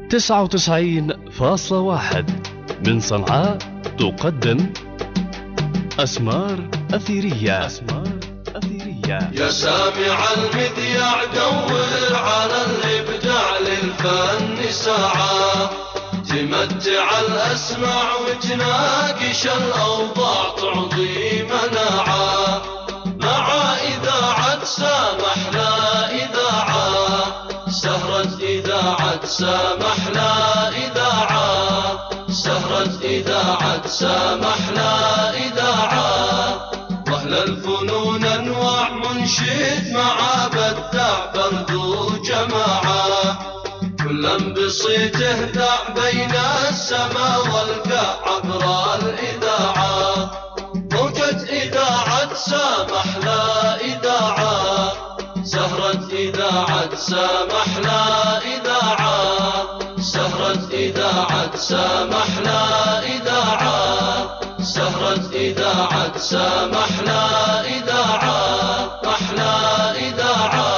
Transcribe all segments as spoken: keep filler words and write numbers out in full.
تسعة وتسعين فاصلة واحد من صنعاء تقدم أسمار أثيرية. أسمار أثيرية. يا سامع المذياع دور على الإبداع للفن ساعة، تمتع الأسماع وتناقش الأوضاع تعطي مناعة، مع إذاعة سامح لا إذاعة، سهرة إذاعة سامح لا إذاعة، سهرة إذاعة سامح لا إذاعة، وأهل الفنون أنواع منشد مع بدع فرد وجماعة، كلن بصيته ذاع بين السما والقاع عبر الإذاعة، موجة إذاعة سامح لا إذاعة، سهرة إذاعة سامح لا إذاعة، سهرة إذاعة سامح لا إذاعة، سهرة إذاعة سامح لا إذاعة، أحلى إذاعة.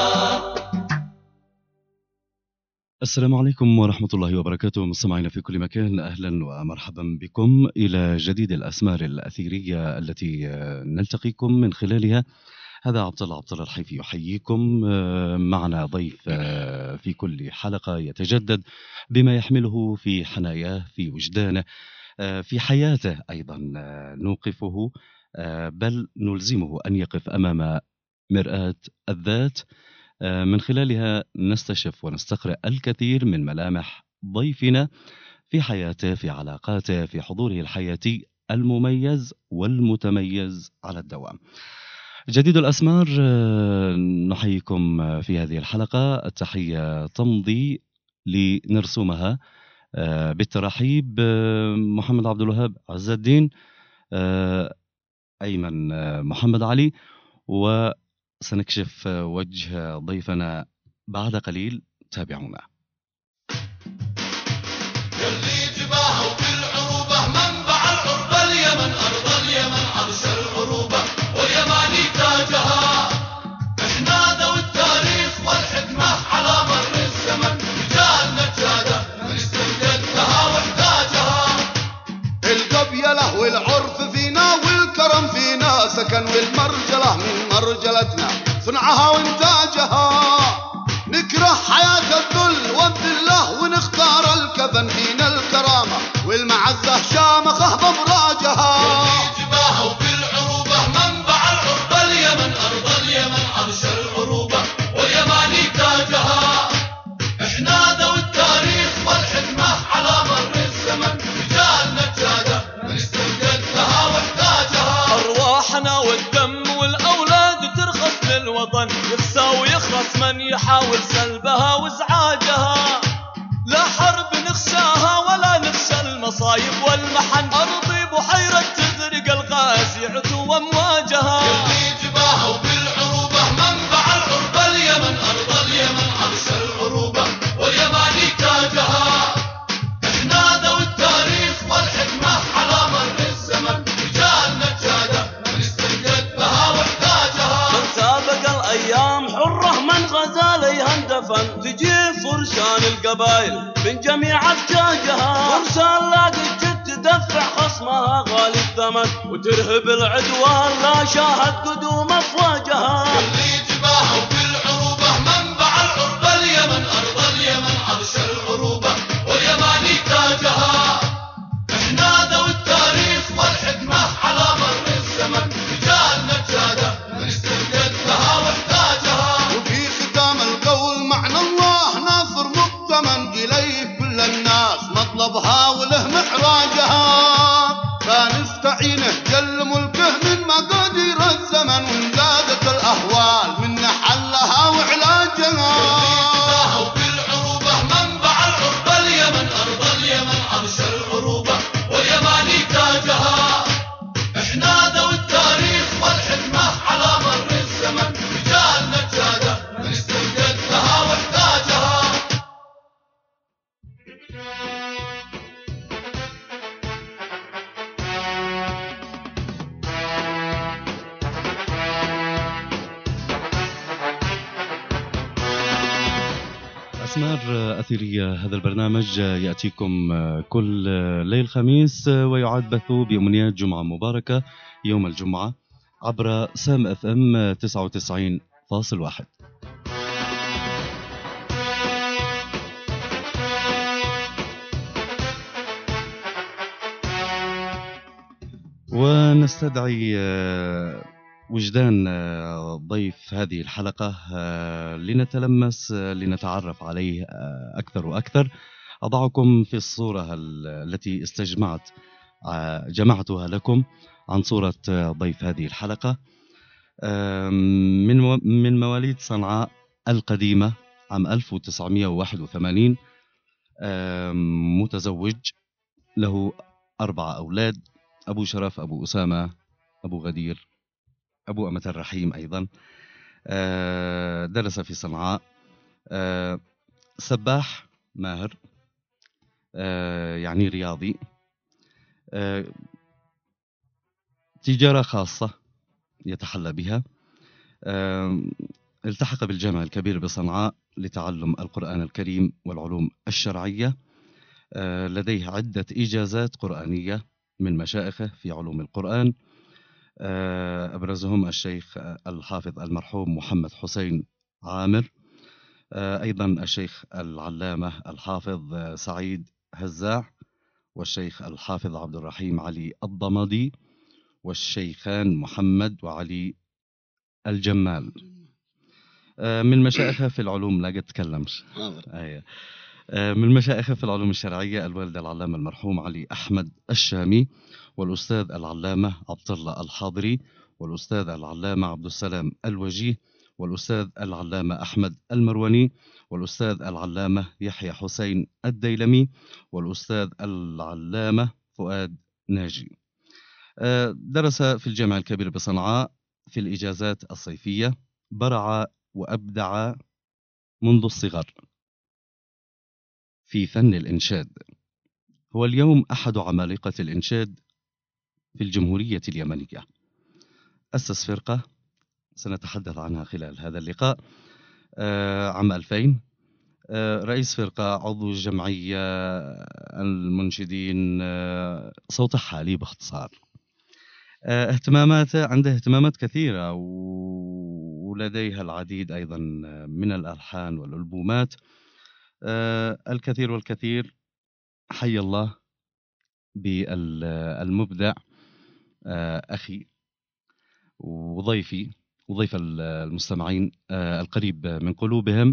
السلام عليكم ورحمة الله وبركاته، مستمعينا في كل مكان، أهلا ومرحبا بكم إلى جديد الأسمار الأثيرية التي نلتقيكم من خلالها. هذا عبد الله عبد الله الحيفي يحييكم. معنا ضيف في كل حلقة يتجدد بما يحمله في حناياه، في وجدانه، في حياته أيضا. نوقفه بل نلزمه أن يقف أمام مرآة الذات، من خلالها نستشف ونستقرأ الكثير من ملامح ضيفنا في حياته، في علاقاته، في حضوره الحياتي المميز والمتميز على الدوام. جديد الأسمار، نحييكم في هذه الحلقة. التحية تمضي لنرسمها بالترحيب محمد عبد الوهاب عز الدين، أيمن محمد علي، وسنكشف وجه ضيفنا بعد قليل. تابعونا. يلي جباهه بالعروبة منبع العربة، اليمن أرض اليمن عرش العروبة، واليماني تاجها، احنا ذو التاريخ والحكمة على مر الزمن، رجال نجادة من استمددها واحتاجها، القبيلة والعرف فينا والكرم فينا سكن، والمرجلة من مرجلتنا صنعها وانتاجها، نكره حياة الذل والذلة ونختار الكفن، فينا الكرامة والمعزة شامخة بمراجها، يلي جباهه بالعروبة منبع العربة، اليمن أرض اليمن عرش العروبة، واليماني تاجها، احنا ذو التاريخ والحكمة على مر الزمن، رجال نجادة من استمددها واحتاجها، أرواحنا والدم والأولاد ترخص للوطن، يخسى ويخرس من يحاول سلبها وازعاجها، لا حرب نخشاها ولا نخشى المصايب والمحن، أرضي بحيرة تغرق الغازي عتو وامواجها، يلي جباهه بالعروبة منبع العربة، اليمن أرض اليمن عرش العروبة، واليماني تاجها، احنا ذو التاريخ والحكمة على مر الزمن، رجال نجادة من استمددها واحتاجها، من سابق الأيام حرة من غزا ليها اندفن، تجي فرشان القبائل من جميع أفجاجها، فرشان لاقي جد تدفع خصمها غالي الثمن، وترهب العدوان لا شاهد قدوم أفواجها، يلي جباهه بالعروبة منبع العربة، اليمن أرض اليمن عرش العروبة، واليماني تاجها، احنا ذو التاريخ والحكمة على مر الزمن، رجال نجادة من استمددها واحتاجها، وفي ختام القول معنى الله ناصر مؤتمن، إليه كل الناس مطلبها وله محراجها، فنستعينه جل ملكه من مقادير الزمن، وإن زادت الأهوال أسمار أثيرية، هذا البرنامج يأتيكم كل ليل خميس ويعاد بثه بأمنيات جمعة مباركة يوم الجمعة عبر سام اف ام تسعة وتسعين فاصل واحد. ونستدعي وجدان ضيف هذه الحلقة لنتلمس لنتعرف عليه أكثر وأكثر. أضعكم في الصورة التي استجمعت جمعتها لكم عن صورة ضيف هذه الحلقة. من من مواليد صنعاء القديمة عام ألف وتسعمائة وواحد وثمانين، متزوج، له أربعة أولاد: أبو شرف، أبو أسامة، أبو غدير، أبو أمة الرحيم أيضا. درس في صنعاء، سباح ماهر، يعني رياضي، تجارة خاصة يتحلى بها. التحق بالجامع الكبير بصنعاء لتعلم القرآن الكريم والعلوم الشرعية. لديه عدة إجازات قرآنية من مشايخه في علوم القرآن، أبرزهم الشيخ الحافظ المرحوم محمد حسين عامر، أيضا الشيخ العلامة الحافظ سعيد هزاع، والشيخ الحافظ عبد الرحيم علي الضمدي، والشيخان محمد وعلي الجمال. من مشايخه في العلوم، لا قد تكلمش، من مشايخه في العلوم الشرعية الوالد العلامة المرحوم علي أحمد الشامي، والأستاذ العلامة عبد الله الحاضري، والأستاذ العلامة عبد السلام الوجيه، والأستاذ العلامة أحمد المرواني، والأستاذ العلامة يحيى حسين الديلمي، والأستاذ العلامة فؤاد ناجي. درس في الجامع الكبير بصنعاء في الإجازات الصيفية. برع وأبدع منذ الصغر في فن الإنشاد. هو اليوم أحد عمالقة الإنشاد في الجمهورية اليمنية. أسس فرقة سنتحدث عنها خلال هذا اللقاء عام ألفين. رئيس فرقة، عضو الجمعية المنشدين، صوت حالي باختصار. اهتماماته، عنده اهتمامات كثيرة ولديها العديد أيضا من الألحان والألبومات. الكثير والكثير. حي الله بالمبدع أخي وضيفي وضيف المستمعين القريب من قلوبهم.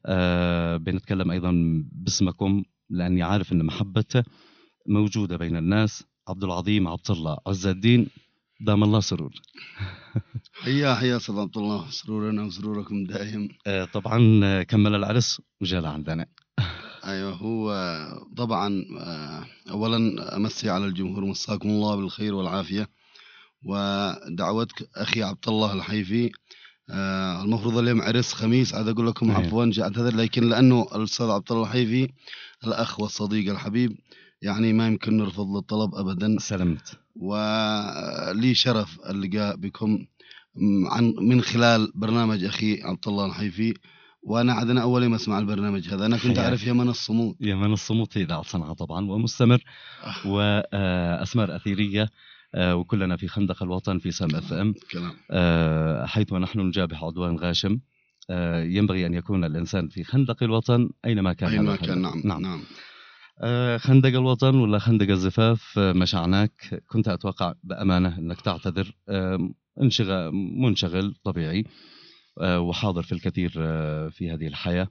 بنتكلم أيضا باسمكم لأني عارف أن محبته موجودة بين الناس. عبد العظيم عبد الله عز الدين، دام الله سرور. حيا حيا سيد عبد الله، سرورنا وسروركم دائم. طبعا كمل العرس وجاء عندنا. أيوه، هو طبعا أولا أمسي على الجمهور، مساكم الله بالخير والعافية. ودعوتك أخي عبد الله الحيفي. المفروض اليوم عرس خميس، عاد أقول لكم عفوا أعتذر، لكن لأنه الأستاذ عبد الله الحيفي الأخ والصديق الحبيب يعني ما يمكن نرفض الطلب أبدا. سلمت. ولي شرف اللقاء بكم عن من خلال برنامج أخي عبد الله الحيفي. وأنا عدنا أول ما أسمع البرنامج هذا، أنا كنت أعرف يمن الصمود. يمن الصمود هي إذاعة صنعاء طبعا ومستمر، وأسمار أثيرية، وكلنا في خندق الوطن في سام اف ام، حيث نحن نجابه عدوان غاشم. ينبغي أن يكون الإنسان في خندق الوطن أينما كان. أينما كان. نعم نعم, نعم. خندق الوطن ولا خندق الزفاف مشعناك. كنت أتوقع بأمانة أنك تعتذر، انشغل منشغل طبيعي وحاضر في الكثير في هذه الحياة،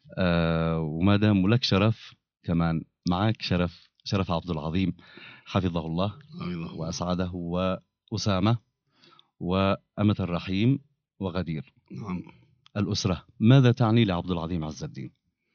وما دام لك شرف كمان معك شرف شرف عبد العظيم حفظه الله وأسعده، وأسامة وأمة الرحيم وغدير. نعم. الأسرة ماذا تعني لعبد العظيم عز الدين؟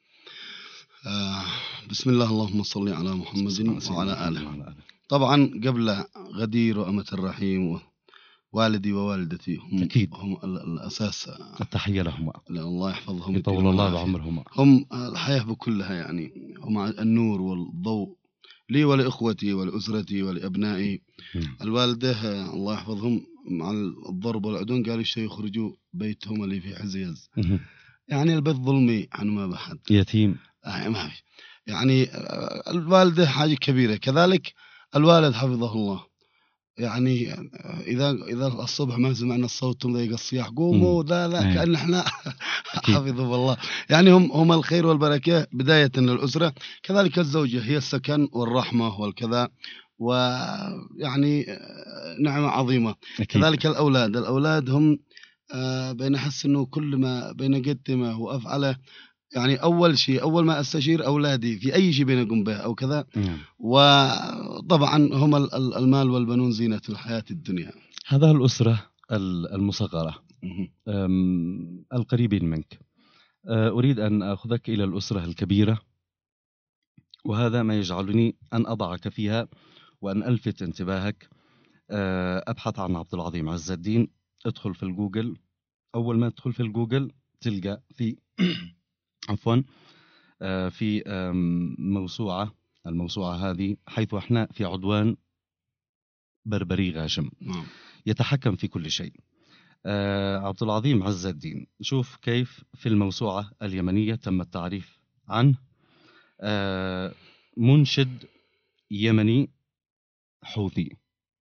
آه بسم الله، اللهم صل على محمد وعلى آله. طبعا قبل غدير وأمة الرحيم والدي ووالدتي هم, أكيد. هم الأساس. التحية لهم، الله يحفظهم، يطول الله بعمرهم. هم الحياة بكلها، يعني هم النور والضوء لي ولإخوتي ولأسرتي ولأبنائي. الوالدة الله يحفظهم مع الضرب والعدون قالوا الشيء يخرجوا بيتهم اللي في حزيز. يعني البيت ظلمي عن ما بحد. يتيم. آه ما في يعني آه، الوالدة حاجة كبيرة، كذلك الوالد حفظه الله. يعني آه، إذا إذا الصبح ما سمعنا الصوت مضيق الصياح قوموا ذا لا أي. كأن إحنا أكيد. حفظه الله. يعني هم هم الخير والبركة بداية للأسرة، كذلك الزوجة هي السكن والرحمة والكذا، ويعني آه، نعمة عظيمة. أكيد. كذلك الأولاد الأولاد هم آه، بين أحس إنه كل ما بين قدمه وأفعله، يعني أول شيء أول ما أستشير أولادي في أي شيء بينقوم به أو كذا. نعم. وطبعا هم ال- ال- المال والبنون زينة الحياة الدنيا. هذا الأسرة ال- المصغرة، مهم. أم، القريبين منك. أه، أريد أن أخذك إلى الأسرة الكبيرة، وهذا ما يجعلني أن أضعك فيها وأن ألفت انتباهك. أه، أبحث عن عبد العظيم عز الدين. ادخل في الجوجل. أول ما تدخل في الجوجل تلقى في عفوا أه، في أم، موسوعة. الموسوعة هذه حيث احنا في عدوان بربري غاشم نعم. يتحكم في كل شيء. آه عبد العظيم عز الدين، شوف كيف في الموسوعة اليمنية تم التعريف عنه. آه منشد يمني حوثي.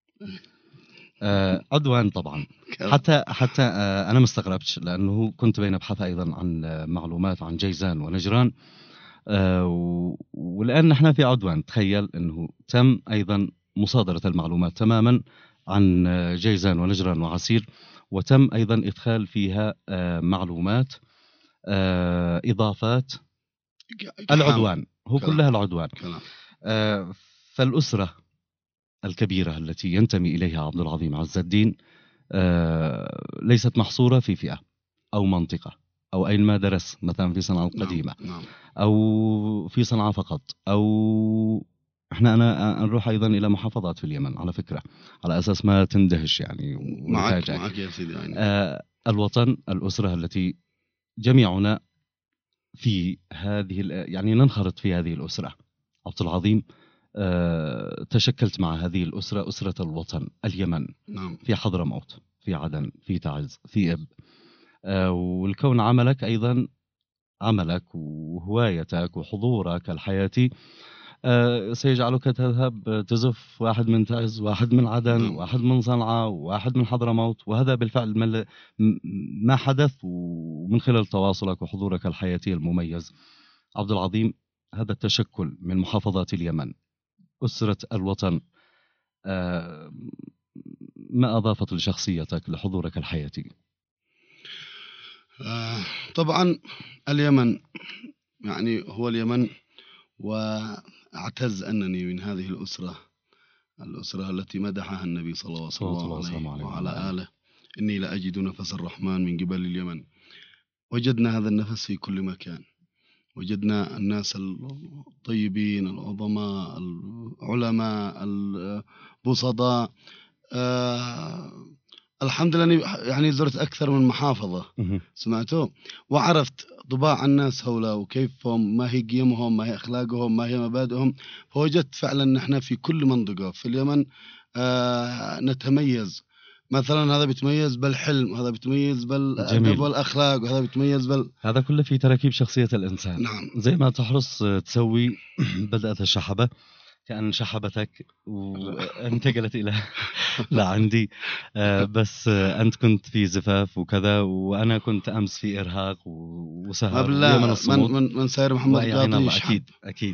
آه عدوان طبعا. حتى حتى آه أنا مستغربتش، لأنه كنت بين أبحث أيضا عن آه، معلومات عن جيزان ونجران. آه و- ولأن احنا في عدوان، تخيل أنه تم أيضا مصادرة المعلومات تماما عن آه، جيزان ونجران وعسير، وتم أيضا إدخال فيها آه، معلومات آه، إضافات العدوان. هو كلام. كلها العدوان. كلام. آه، فالأسرة الكبيرة التي ينتمي إليها عبد العظيم عز الدين آه، ليست محصورة في فئة أو منطقة أو أينما درس، مثلا في صنعاء القديمة نعم. نعم. أو في صنعاء فقط، أو احنا أنا نروح أيضا إلى محافظات في اليمن على فكرة، على أساس ما تندهش يعني معك ونفاجئك. معك يا سيدي يعني. آه الوطن، الأسرة التي جميعنا في هذه ال- يعني ننخرط في هذه الأسرة. عبد العظيم آه تشكلت مع هذه الأسرة، أسرة الوطن اليمن، نعم. في حضرموت، في عدن، في تعز، في إب. آه والكون عملك أيضا، عملك وهوايتك وحضورك الحياتي آه، سيجعلك تذهب تزف واحد من تعز، واحد من عدن، نعم. واحد من صنعاء، واحد من حضرموت، وهذا بالفعل ما- ما حدث. ومن خلال تواصلك وحضورك الحياتي المميز عبد العظيم، هذا التشكل من محافظات اليمن، أسرة الوطن، آه، ما أضافت لشخصيتك لحضورك الحياتي؟ آه طبعا اليمن، يعني هو اليمن، وأعتز أنني من هذه الأسرة، الأسرة التي مدحها النبي صلى الله صلى الله عليه وسلم عليه وعلى وعلى آله. إني لأجد نفس الرحمن من قبل اليمن. وجدنا هذا النفس في كل مكان، وجدنا الناس الطيبين العظماء العلماء البسطاء. آه الحمد لله أني يعني زرت أكثر من محافظة، مهم. سمعتوا وعرفت طباع الناس هؤلاء وكيفهم، ما هي قيمهم، ما هي أخلاقهم، ما هي مبادئهم. فوجدت فعلا نحن في كل منطقة في اليمن آه نتميز. مثلا هذا بيتميز بالحلم، هذا بيتميز بالأدب جميل. والأخلاق، وهذا بيتميز بال هذا كله في تراكيب شخصية الإنسان. نعم. زي ما تحرص تسوي بدأت الشحبة، كأن شحبتك وانتقلت إلى لعندي. آه، بس آه، أنت كنت في زفاف وكذا، وأنا كنت أمس في إرهاق ما وسهر بالله ويمن من الصمود. من من سير محمد ويعين قاضي الله. شحب. أكيد أكيد.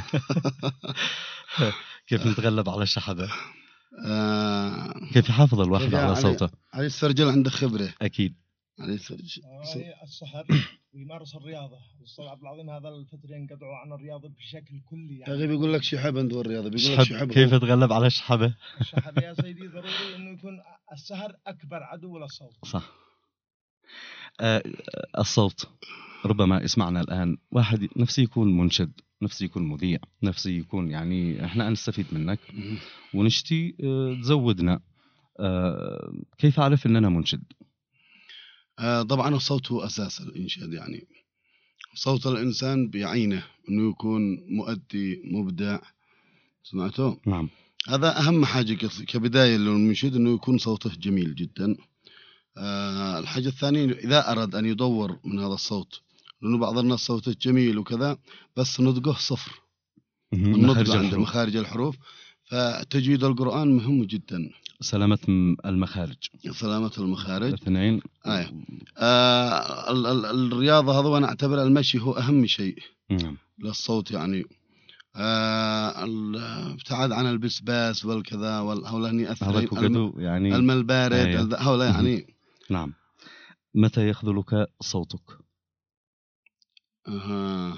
كيف نتغلب على الشحبة؟ آه كيف يحافظ الواحد كيف يا على علي؟ صوته؟ علي السرجل عنده خبرة. أكيد. علي السرجل هي السهر ويمارس الرياضة. الأستاذ عبد العظيم هذا الفترة ينقطعوا عن الرياضة بشكل كلي يا يعني. أخي بيقول لك شحب عنده الرياضة، بيقول لك شحب. شحب. كيف يتغلب على الشحبة؟ الشحب يا سيدي ضروري إنه يكون السهر أكبر عدو للصوت. صح. آه، الصوت ربما اسمعنا الآن واحد نفسي يكون منشد، نفسي يكون مذيع، نفسي يكون يعني احنا نستفيد منك ونشتي آه، تزودنا. آه، كيف أعرف أن أنا منشد؟ آه طبعا الصوت هو أساس الإنشاد. يعني صوت الإنسان بعينه إنه يكون مؤدي مبدع، سمعته؟ نعم. هذا أهم حاجة كبداية للمنشد، إنه يكون صوته جميل جدا. آه الحاجة الثانية إذا أراد أن يدور من هذا الصوت، لأنه بعض الناس صوته جميل وكذا بس نطقه صفر، النطق مخارج عنده الحروف. مخارج الحروف. فتجويد القرآن مهم جدا. سلامة م- المخارج. سلامة المخارج. الاثنين. آه. آه ال- ال- الرياضة هذا وأنا أعتبر المشي هو أهم شيء نعم. للصوت يعني. آه الابتعاد عن البسباس والكذا والهولاني هذا أثرين كوكدو يعني. الماء البارد أيوة. الذ- هؤلاء يعني. نعم. متى يخذلك صوتك؟ آه.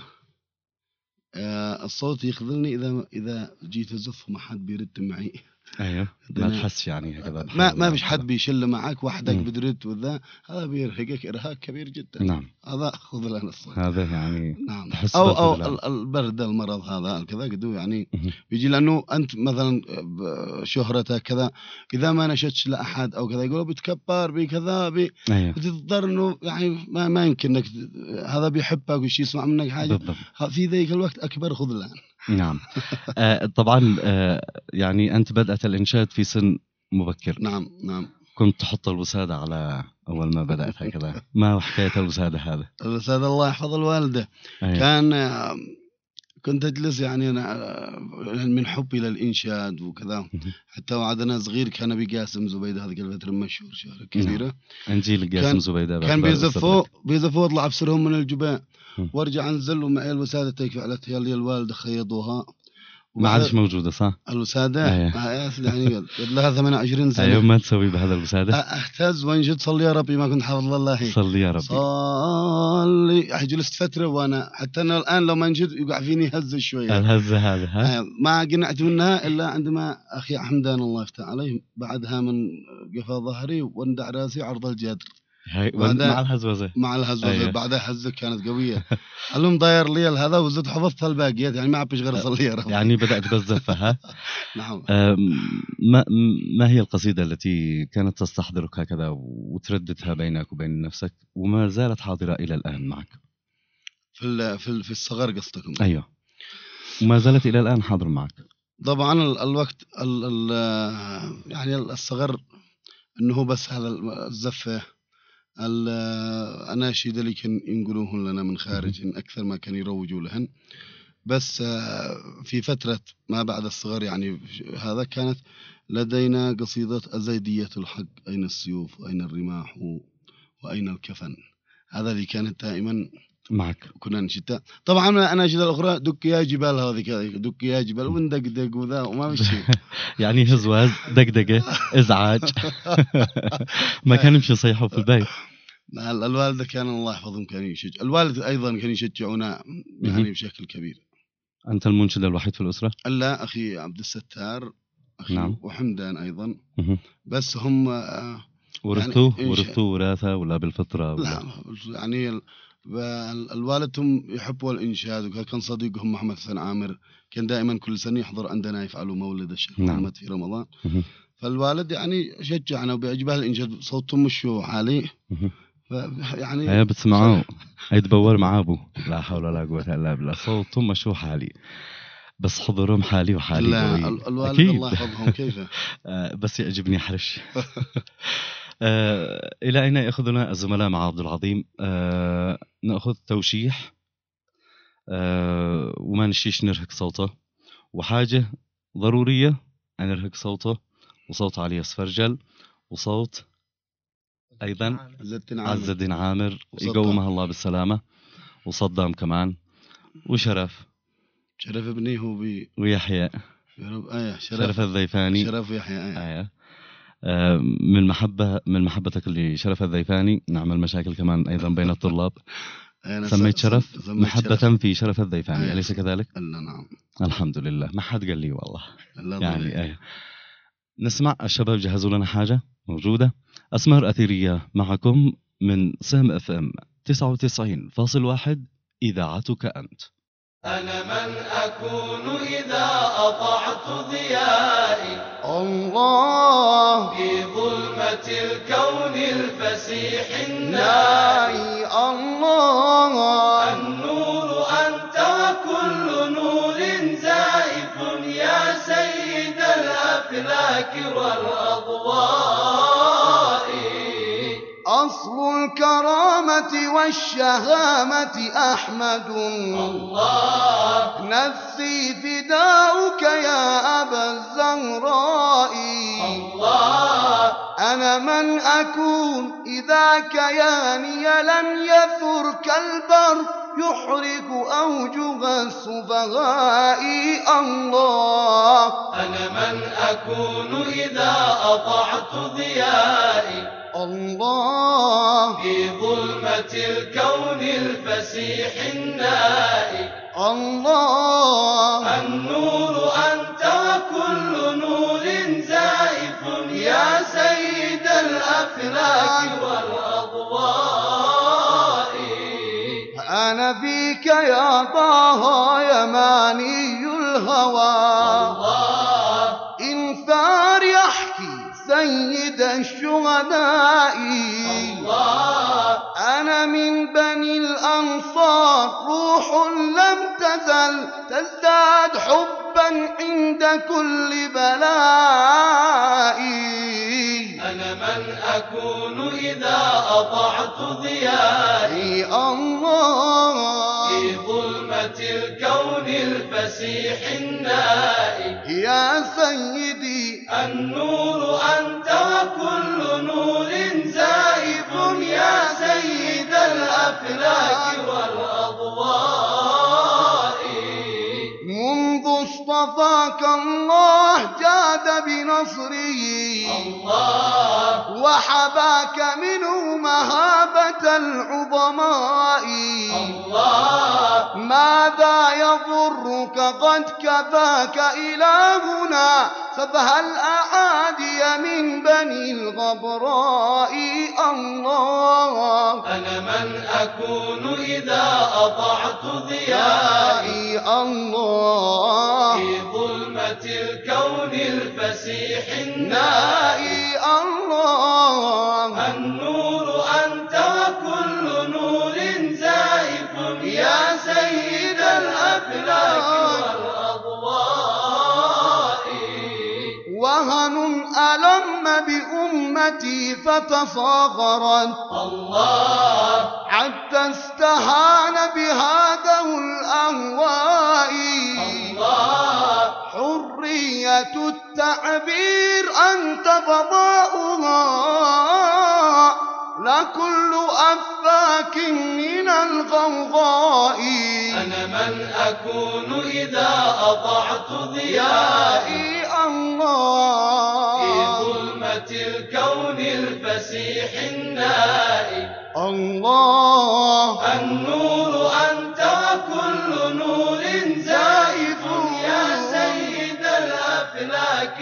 آه الصوت يخذلني إذا إذا جيت أزف وما حد بيرد معي. ايوه ما تحس يعني هكذا ما ما فيش حد بيشل معك وحدك مم. بدرت وذا، هذا بيرهقك إرهاق كبير جدا. نعم. هذا خذلان الصوت. هذا يعني نعم. تحس أو أو بالخذلان. ال- البرد المرض هذا كذا قدو يعني مهم. بيجي، لأنه أنت مثلا شهرتك كذا إذا ما نشدش لأحد أو كذا يقولوا بتكبر بكذا بي ايوه بتضطر إنه يعني ما, ما يمكن إنك هذا بيحبك وش يسمع منك حاجة، بالضبط. ها- في ذيك الوقت أكبر خذلان. نعم. آه طبعا آه يعني أنت بدأت الإنشاد في سن مبكر. نعم نعم. كنت تحط الوسادة على أول ما بدأت هكذا، ما هو حكاية الوسادة هذا؟ الأستاذ الله يحفظ الوالدة أيوة. كان آه، كنت أجلس يعني أنا آه، من حبي للإنشاد وكذا، مهم. حتى وعدنا صغير كان أبي قاسم زبيدة هذيك الفترة مشهور شهرة كبيرة. أنجيل كان- قاسم زبيدة كان بأخبار بيزفوا أستاذك. بيزفوا واطلع بسرهم من الجباء مم. وارجع انزل ومعي الوسادة تكفي على تيالي الوالدة خيطوها. ما عادش موجودة صح؟ الوسادة أيوة. آه، يعني قد لها ثمانية وعشرين سنة. أيوة ما تسوي بهذا الوسادة؟ اهتز وانشد صلي يا ربي ما كنت حافظ الله. صلي يا ربي. صلي جلست فترة وانا حتى انا الان لو ما انشد يقع فيني هزة شوية. الهزة هذا ها؟ آه، ما قنعت منها الا عندما اخي حمدان الله يفتح عليه بعدها من قفا ظهري واندع راسي عرض الجدر هاي وهذا- مع الهزوزة. مع الهزة. أيوة. بعدها هزة كانت قوية. المهم ضاير لي هذا وزدت حفظت الباقيات يعني ما عبش غير صلي يا رب. يعني بدأت بالزفة ها؟ نعم. أم، ما ما هي القصيدة التي كانت تستحضرك هكذا وترددها بينك وبين نفسك وما زالت حاضرة إلى الآن معك؟ في ال- في ال- في الصغر قصدكم. أيوة. وما زالت إلى الآن حاضر معك. طبعا ال- الوقت ال ال يعني الصغر انه بس هذا الزفه الاناشيد اللي كان ينقلوهن لنا من خارج اكثر ما كان يروجوا لهن. بس آه، في فتره ما بعد الصغر يعني هذا كانت لدينا قصيده أزيدية الحق اين السيوف واين الرماح واين الكفن. هذا اللي كانت دائما معك. كنا نشتها. طبعا اناشيد الاخرى دك يا جبال هذيك دك يا جبال وندقدق وذا وما في شيء. يعني هزواز دقدقة إزعاج. ما كان يمشي يصيحوا في البيت. ال- الوالدة كان الله يحفظهم كان يشجع، الوالد أيضا كان يشجعنا يعني مهم. بشكل كبير. أنت المنشد الوحيد في الأسرة؟ ألا أخي عبد الستار أخي نعم. وحمدان أيضا، مهم. بس هم آه، ورثوه يعني إن شاء- ورثوه وراثة ولا بالفطرة ولا؟ لا يعني ال- ال- الوالد هم يحبوا الإنشاد، وكان صديقهم محمد حسن عامر كان دائما كل سنة يحضر عندنا يفعلوا مولد الشيخ نعم. محمد في رمضان. مهم. فالوالد يعني شجعنا وبيعجبه الإنشاد صوتهم مشوح عليه. مهم. ف- يعني هيا بتسمعوه يتبور مع أبوه لا حول ولا قوة إلا بالله صوتهم مشوح حالي بس حضورهم حالي وحالي لا قوي. ال- الوالد أكيد. الله يحفظهم كيف. آه، بس يعجبني حرش. آه، إلى أين يأخذنا الزملاء مع عبد العظيم؟ آه، نأخذ توشيح آه، وما نشيش نرهق صوته، وحاجة ضرورية أن نرهق صوته، وصوت علي أسفرجل، وصوت أيضا عز الدين عامر. عز الدين عامر وصدام. يقومها الله بالسلامة، وصدام كمان، وشرف شرف ابني هو بي ويحيى يا رب آية شرف شرف الضيفاني. شرف يحيى آية. آية. آه، من محبة من محبتك لشرف الضيفاني نعمل مشاكل كمان أيضا بين الطلاب. أنا سميت س- شرف سميت محبة شرف. في شرف الضيفاني آية. أليس كذلك؟ إلا نعم. الحمد لله ما حد قال لي والله. الله يعني يرضى آية. نسمع الشباب جهزوا لنا حاجة موجودة. أسمار أثيرية معكم من سهم اف ام تسعة وتسعين فاصل واحد إذاعتك أنت. أنا من أكون إذا أطعت ضيائي الله في ظلمة الكون الفسيح النائي. الله النور أنت وكل نور زائف يا سيد الأفلاك والأضواء. الكرامة والشهامة أحمد الله نفسي فداؤك يا أبا الزهراء الله أنا من أكون إذا كياني لم يثر كالبر يحرق أوجه السفهاء الله أنا من أكون إذا أطعت ضيائي الله في ظلمة الكون الفسيح النائي الله النور أنت وكل نور زائف يا سيد الأفلاك والأضواء أنا فيك يا طه يماني الهوى الله إن ثار يحكي سيد الشهداء الله أنا من بني الأنصار روح لم تزل تزداد حبا عند كل بلاء أنا من أكون إذا أطعت ضيائي الله في ظلمة الكون الفسيح النائي يا سيدي النور أنت وكل نور زائف يا سيد الأفلاك والأضواء منذ اصطفاك الله جاد بنصره الله وحباك منه مهابة العظماء الله ماذا يضرك قد كفاك إلهنا سفه الأعادي من بني الغبراء الله أنا من أكون إذا أطعت ضيائي الله في ظلمة الكون الفسيح النائي نائي الله النور أنت وكل نور زائف يا سيد الأفلاك والأضواء وهن ألم بأمتي فتصاغرت الله حتى استهان بهذا الأهواء الله حرية التعبير أنت فضاؤها لكل أفاك من الغوغاء أنا من أكون إذا أطعت ضيائي يا الله في ظلمة الكون الفسيح النائي الله النور أنت وكل نور زائف يا سيد الأفلاك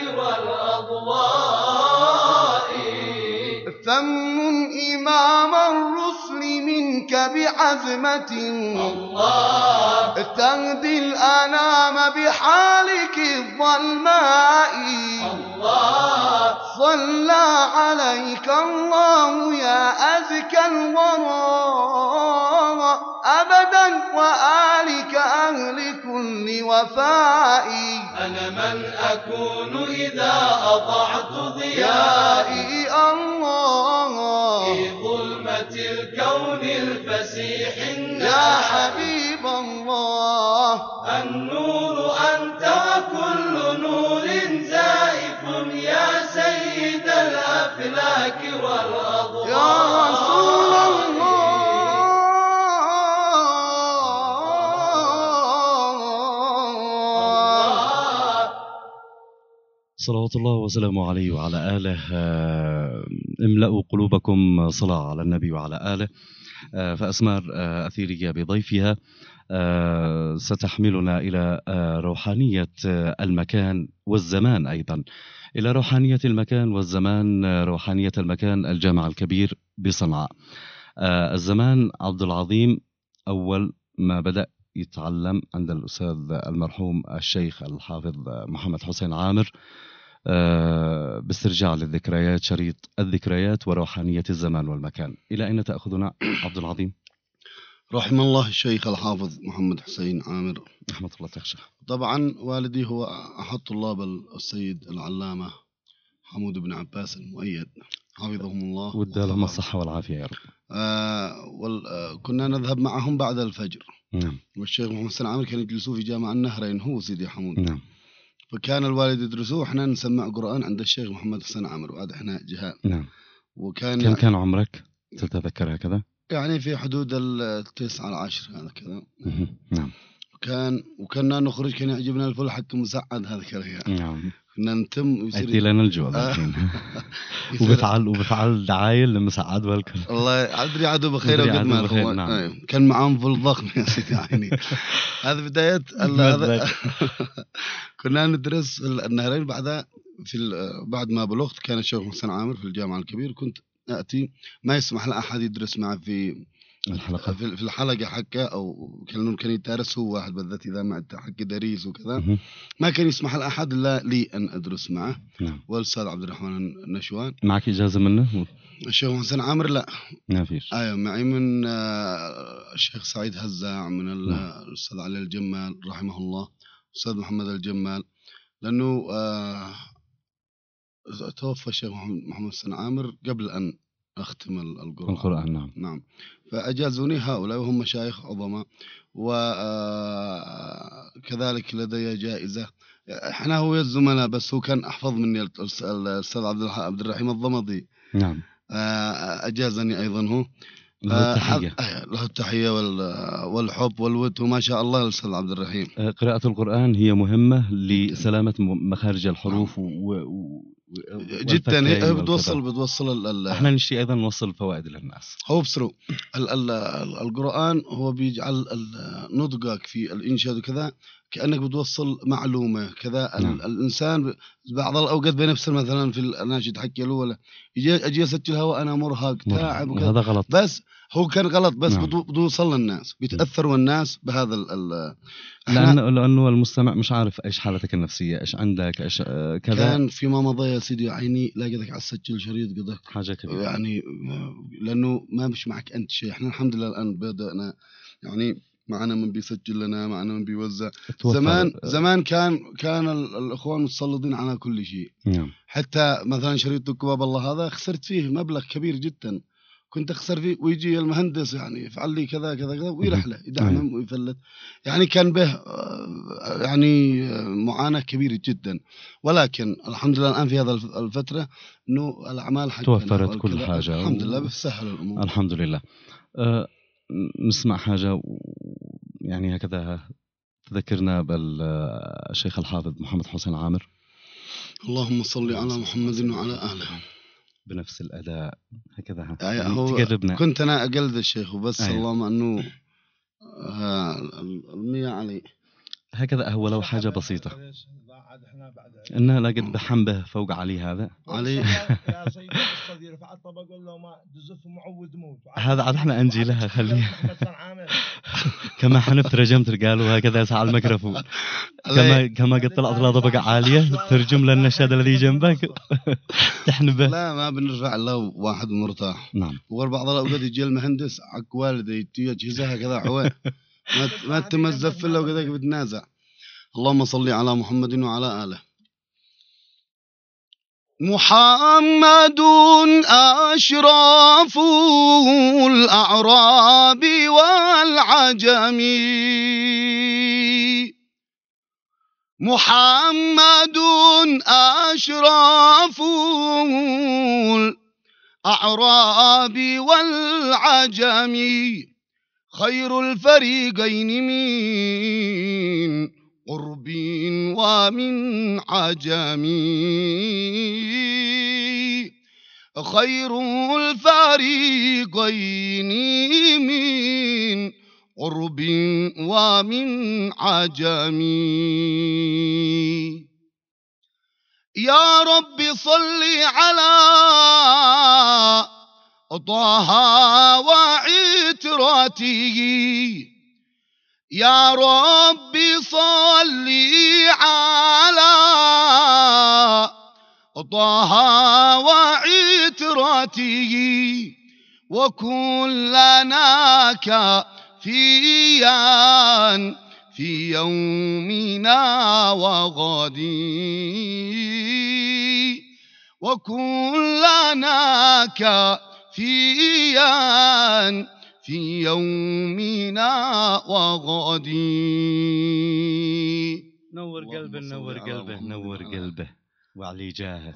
والأضواء ثمن إمام الرسل منك بعزمة الله تهدي الأنام بحالك الظلماء الله صلى عليك الله يا أزكى الورى أبدا وآلك أهل كل وفاء أنا من أكون إذا أطعت ضيائي يا الله في ظلمة الكون الفسيح يا النائي حبيب الله النور أنت وكل نور زائف يا سيد الأفلاك والأضواء يا رسول الله صلوات الله وسلامه عليه وعلى آله. املأوا قلوبكم صلاة على النبي وعلى آله. فأسمار أثيرية بضيفها ستحملنا إلى روحانية المكان والزمان، أيضا إلى روحانية المكان والزمان. روحانية المكان الجامع الكبير بصنعاء. الزمان عبد العظيم أول ما بدأ يتعلم عند الأستاذ المرحوم الشيخ الحافظ محمد حسين عامر باسترجاع للذكريات، شريط الذكريات وروحانية الزمان والمكان. إلى أين تأخذنا عبد العظيم؟ رحم الله الشيخ الحافظ محمد حسين عامر رحمة الله تخشى. طبعا والدي هو أحد طلاب السيد العلامة حمود بن عباس المؤيد حفظهم الله وادى لهم الصحة والعافية يا رب. آه وال... آه كنا نذهب معهم بعد الفجر. نعم. والشيخ محمد حسين عامر كان يجلسوا في جامع النهرين هو سيدي حمود. نعم. فكان الوالد يدرسوه وإحنا نسمع قرآن عند الشيخ محمد حسين عامر وعاد إحنا جهال. نعم. وكان كم يعني كان عمرك تتذكر هكذا؟ يعني في حدود التسعة العشر هذا كذا. نعم. وكان وكنا نخرج كان يعجبنا الفل حق مسعد هذا كذا يعني. نعم. كنا نتم أتي لنا الجوع الحين. وبفعل وبفعل دعايل لمسعد والكل. الله عدري عدو بخير وقد ما هو. نعم. كان معهم فل ضخم يا سيدي عيني. هذا بداية هذا. كنا ندرس النهرين بعدها في بعد ما بلغت كان الشيخ حسين عامر في الجامعة الكبير. كنت أتي ما يسمح لأحد يدرس معه في الحلقة في في الحلقة حقه أو كان كان يدرس هو واحد بالذات إذا ما حق دريس وكذا ما كان يسمح لأحد إلا لي أن أدرس معه. نعم. والأستاذ عبد الرحمن النشوان. معك إجازة منه؟ الشيخ حسين عامر لا ما فيش. أيوة معي من الشيخ سعيد هزاع من الأستاذ علي الجمال رحمه الله الأستاذ محمد الجمال لأنه آه توفى الشيخ محمد حسين عامر قبل أن أختم القرآن. القرآن نعم. نعم. فأجازوني هؤلاء وهم مشايخ عظماء وكذلك لدي جائزة. احنا هو الزملاء بس هو كان أحفظ مني الأستاذ عبد الرحيم الضمضي. نعم. أجازني أيضا هو. له التحية. له التحية والحب والود وما شاء الله الأستاذ عبد الرحيم. قراءة القرآن هي مهمة لسلامة مخارج الحروف و... و... جدا. هي بتوصل بتوصل ال احنا نشتي ايضا نوصل الفوائد للناس. هو بسرو ال ال القرآن هو بيجعل نطقك في الإنشاد وكذا كأنك بتوصل معلومة كذا. نعم. الإنسان بعض الأوقات بنفسه مثلا في الناشد حكي له ولا يجي أجي أسجلها وأنا مرهق تعب وكذا. هذا غلط. بس هو كان غلط بس. نعم. بتوصل للناس بيتأثروا الناس بهذا ال لأنه لأنه المستمع مش عارف إيش حالتك النفسية إيش عندك إيش كذا. كان فيما مضى يا سيدي عيني لاقيتك على السجل شريط قدك حاجة كبيرة يعني لأنه ما مش معك أنت شيء. إحنا الحمد لله الآن بدأنا يعني معنا من بيسجل لنا معنا من بيوزع. زمان زمان كان كان الإخوان متسلطين على كل شيء. نعم. حتى مثلا شريط كباب الله هذا خسرت فيه مبلغ كبير جدا كنت أخسر فيه ويجي المهندس يعني يفعل لي كذا كذا كذا ويرحله يدعم ويفلت يعني كان به يعني معاناة كبيرة جدا. ولكن الحمد لله الآن في هذا الفترة إنه الأعمال حقنا توفرت كل حاجة الحمد لله بسهل الأمور الحمد لله. أه نسمع حاجة يعني هكذا تذكرنا بالشيخ الحافظ محمد حسين عامر. اللهم صل على محمد وعلى آله بنفس الأداء هكذا. يعني هو تقربنا. كنت أنا أقلد الشيخ وبس. أيه. اللهم أنه المية علي هكذا هو لو حاجة بسيطة إنها لقد بحنبه فوق علي هذا علي يا سيدي الصدير رفع الطبق قول له ما دزف معود موت هذا عاد احنا انجي لها خليه كما حنف ترجمت قالوا هكذا ساعة الميكروفون كما كما قلت الأطلال طبقة عالية ترجم لنا الشهادة الذي جنبك تحنبه. لا ما بنرفع له واحد مرتاح. نعم. وبعض الأوقات يجي المهندس عق والده يجهزها كذا عوي ما ما تمزف له وكذا بتنازع. اللهم صل على محمد وعلى آله. محمد أشرف الأعراب والعجم محمد أشرف الأعراب والعجم خير الفريقين من قرب ومن عجم خير الفريقين من قرب ومن عجم. يا رب صل على طه وعترته يا رب صل على طه وعترته وكن لنا كافيا في يومنا وغدي وكن لنا كافيا فيان في يومنا وغدي. نور قلبه نور قلبه نور قلبه وعلي جاهه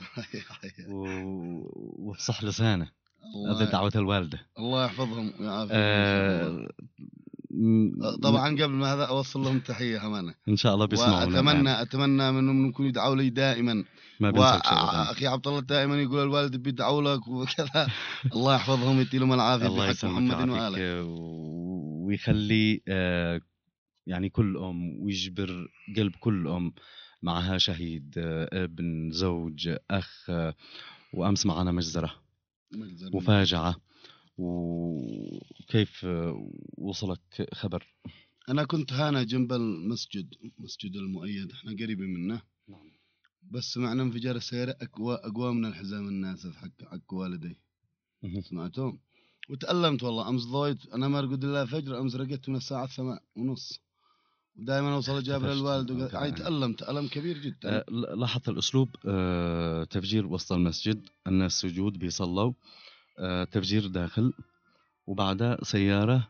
وافصح لسانه. هذه دعوة الوالدة، الله يحفظهم ويعافيهم. آه طبعا قبل ما هذا أوصل لهم تحية أمانة إن شاء الله بيسمعونا. وأتمنى أتمنى منهم يكونوا يدعوا لي دائما. ما بنساك شيء أخي عبد الله دائما يقول الوالد بيدعوا لك وكذا. الله يحفظهم ويديلهم العافية الله بحق محمد وآله، ويخلي آه يعني كل أم ويجبر قلب كل أم معها شهيد، آه ابن، زوج، أخ. آه وأمس معنا مجزرة مفاجعة. وكيف وصلك خبر؟ أنا كنت هنا جنب المسجد، مسجد المؤيد، احنا قريبين منه. بس معنا انفجار السيارة أقوى أقوى من الحزام الناسف حق حق والدي. سمعتهم وتألمت والله. أمس ضويت أنا ما أرقد إلا فجر. أمس رقدت من الساعة ثمانية ونص ودائما أوصل جابر الوالد وقال يعني تألمت ألم كبير جدا. أه لاحظت الأسلوب. أه تفجير وسط المسجد، الناس سجود بيصلوا، أه تفجير داخل، وبعدها سيارة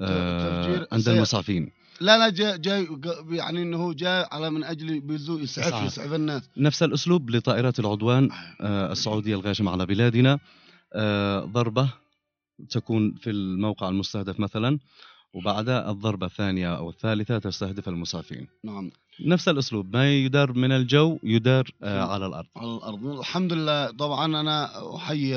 أه عند سيارة. المسعفين. لا لا جاء جاي يعني انه جاء على من اجل بيزو يسعف يسعف الناس. نفس الاسلوب لطائرات العدوان أه السعودية الغاشمة على بلادنا. أه ضربة تكون في الموقع المستهدف مثلا، وبعدها الضربة الثانية أو الثالثة تستهدف المسعفين. نعم نفس الأسلوب، ما يدار من الجو يدار آه على الأرض. على الأرض الحمد لله. طبعا أنا أحيي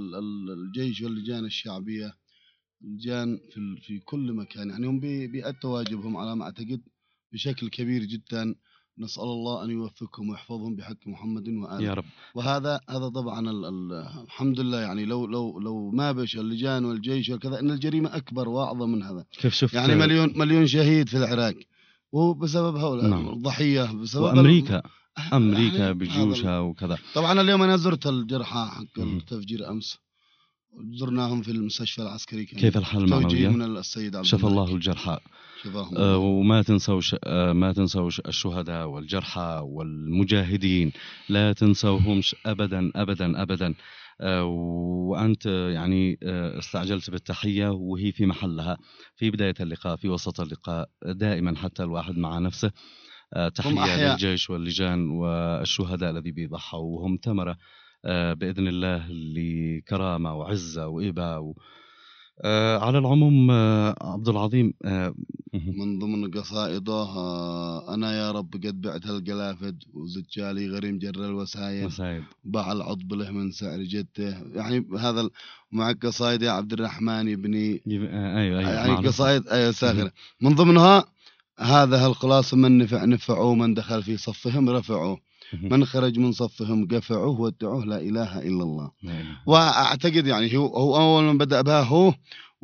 الجيش واللجان الشعبية، اللجان في في كل مكان، يعني هم بيأدوا واجبهم على ما أعتقد بشكل كبير جدا. نسأل الله أن يوفقهم ويحفظهم بحق محمد وآله يا رب. وهذا هذا طبعا ال ال الحمد لله. يعني لو لو لو ما بش اللجان والجيش وكذا إن الجريمة أكبر وأعظم من هذا. كيف شفت يعني مليون مليون شهيد في العراق وبسبب هؤلاء. نعم. الضحية بسبب وأمريكا أمريكا بجيوشها وكذا. طبعا اليوم أنا زرت الجرحى حق التفجير أمس، زرناهم في المستشفى العسكري. كيف الحال المعنوية؟ من السيد عبد شفى الله الجرحى. آه وما تنسوش آه ما تنسوش الشهداء والجرحى والمجاهدين، لا تنسوهمش أبدا أبدا أبدا. آه وأنت يعني آه استعجلت بالتحية وهي في محلها، في بداية اللقاء في وسط اللقاء دائما حتى الواحد مع نفسه. آه تحية للجيش واللجان والشهداء الذي بيضحوا وهم ثمرة آه بإذن الله لكرامة وعزة وإباء و... آه على العموم آه عبد العظيم، آه من ضمن قصائده آه أنا يا رب قد بعت القلافد وزجالي غريم جر الوسايد باع العضب له من سعر جدته. يعني هذا مع قصائد يا عبد الرحمن ابني. آه أيوة أيوة يعني قصائد أيوة ساخرة. من ضمنها هذا الخلاص من نفع نفعوا، من دخل في صفهم رفعوا، من خرج من صفهم قفعوه وادعوه لا إله إلا الله. وأعتقد يعني هو هو أول من بدأ بها هو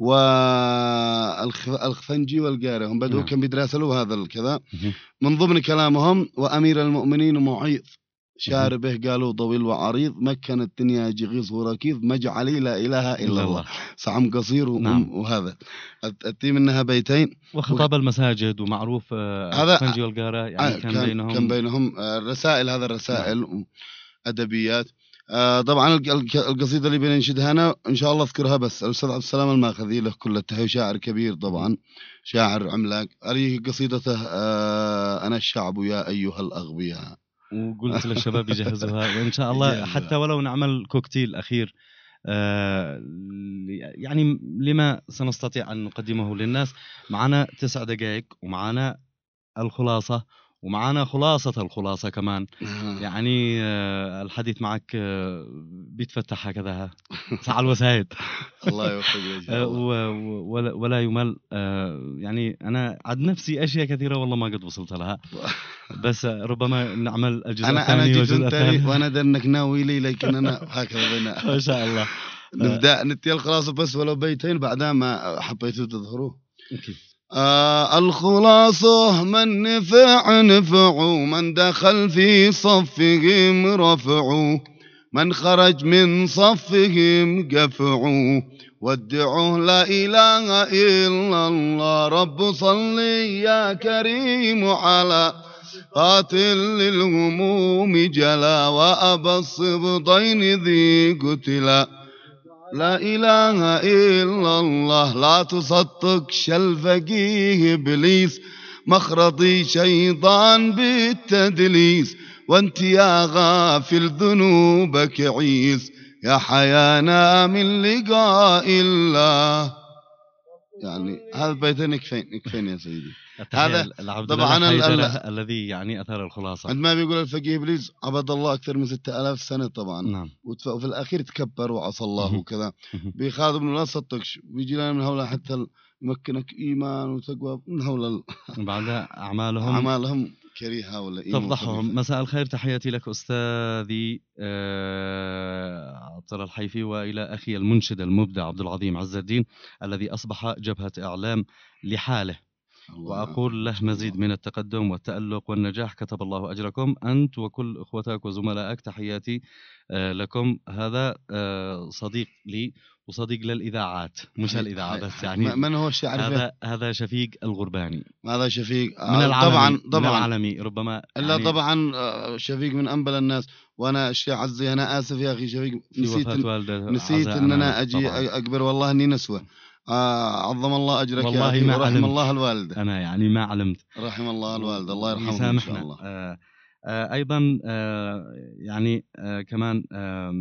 والخفنجي والقاري، هم بدأوا كم بيدرسوا هذا الكذا. من ضمن كلامهم وأمير المؤمنين معيض شاربه قالوا طويل وعريض، مكن الدنيا جغيظ وركيض مجعلي لا إله إلا الله. صعم قصير نعم. وهذا أتي منها بيتين وخطاب المساجد ومعروف هذا الخفنجي والقاري يعني كان, كان بينهم كان بينهم الرسائل. هذا الرسائل نعم. أدبيات. آه طبعا القصيدة اللي بننشدها أنا إن شاء الله أذكرها، بس الأستاذ عبد السلام الماخذي له كل التحية، شاعر كبير طبعا، شاعر عملاق. عليه قصيدته آه أنا الشعب يا أيها الأغبياء، وقلت للشباب يجهزوها وإن شاء الله حتى ولو نعمل كوكتيل أخير آه يعني لما سنستطيع أن نقدمه للناس. معنا تسع دقائق ومعنا الخلاصة ومعنا خلاصة الخلاصة كمان. يعني آه الحديث معك آه بيتفتح هكذا ساعة الوسائد. الله يوفقك. آه ولا, ولا يمل. آه يعني أنا عد نفسي أشياء كثيرة والله ما قد وصلت لها، بس ربما نعمل الجزء أنا الثاني. أنا جزء الثاني وأنا درنك ناوي لي، لكن أنا هكذا بنا ما شاء الله. نبدأ نتي الخلاصة بس ولو بيتين بعدها ما حبيتوا تظهروه. آه الخلاصة من نفع نفعوا، من دخل في صفهم رفعوا، من خرج من صفهم قفعوا، وادعوا لا إله إلا الله. رب صلي يا كريم على قاتل للهموم جلا، وأبى الصبطين ذي قتلا، لا إله إلا الله. لا تصدق الفقيه إبليس، مخرطي شيطان بالتدليس، وانت يا غافل ذنوبك عيس، يا حيانا من لقاء الله. يعني هذا بيتين يكفين يكفين يا سيدي. هذا طبعا الذي يعني أثار الخلاصة. عندما بيقول الفقيه إبليس عبد الله أكثر من ستة آلاف سنة طبعا. نعم. وفي الأخير تكبر وعصى الله وكذا. بيخاطب إنه لا تصدقش، بيجي لنا من هؤلاء حتى يمكنك إيمان وتقوى من هؤلاء. بعد أعمالهم أعمالهم كريهة ولا إيمان تفضحهم. مساء الخير، تحياتي لك أستاذي عبد الله الحيفي، وإلى أخي المنشد المبدع عبد العظيم عز الدين الذي أصبح جبهة إعلام لحاله، وأقول له مزيد من التقدم والتألق والنجاح. كتب الله أجركم أنت وكل أخوتك وزملائك. تحياتي لكم. هذا صديق لي وصديق للإذاعات، مش الإذاعة بس يعني. من هو الشاعر؟ هذا هذا شفيق الغرباني. هذا شفيق من العالمي. طبعا طبعا من العالمي ربما إلا يعني طبعا شفيق من أنبل الناس. وأنا الشيخ عزي أنا آسف يا أخي شفيق، نسيت نسيت إن أنا أجي طبعاً. أكبر والله إني نسوة. آه عظم الله أجرك والله يا أخي، ما ورحم علمت. الله الوالدة. أنا يعني ما علمت. رحم الله الوالدة، الله يرحمه إن شاء الله. آه آه أيضا آه يعني آه كمان آه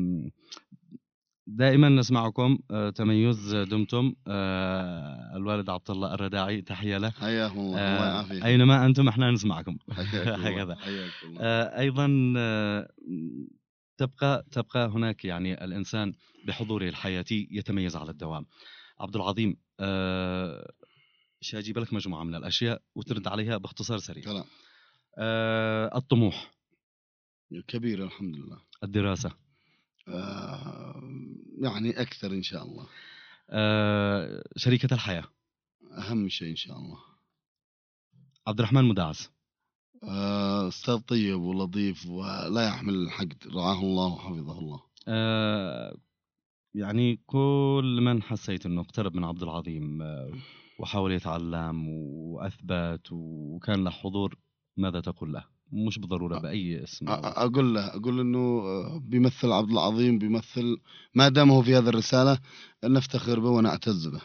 دائما نسمعكم آه تميز دمتم. آه الوالد عبد الله الرداعي، تحية له. حياه الله. آه الله يعافيك. أينما أنتم احنا نسمعكم. هكذا. آه أيضا آه تبقى تبقى هناك يعني الإنسان بحضوره الحياتي يتميز على الدوام. عبد العظيم، أه شاجيب لك مجموعة من الأشياء وترد عليها باختصار سريع. كلام. أه الطموح كبير الحمد لله. الدراسة أه يعني أكثر إن شاء الله. أه شريكة الحياة أهم شيء إن شاء الله. عبد الرحمن مدعس، أه أستاذ طيب ولطيف ولا يحمل الحقد، رعاه الله وحفظه الله. أه يعني كل من حسيت أنه اقترب من عبد العظيم وحاول يتعلم وأثبت وكان له حضور، ماذا تقول له؟ مش بالضرورة بأي اسم. أقول له أقول إنه بيمثل عبد العظيم، بيمثل ما دامه في هذه الرسالة نفتخر به ونعتز به.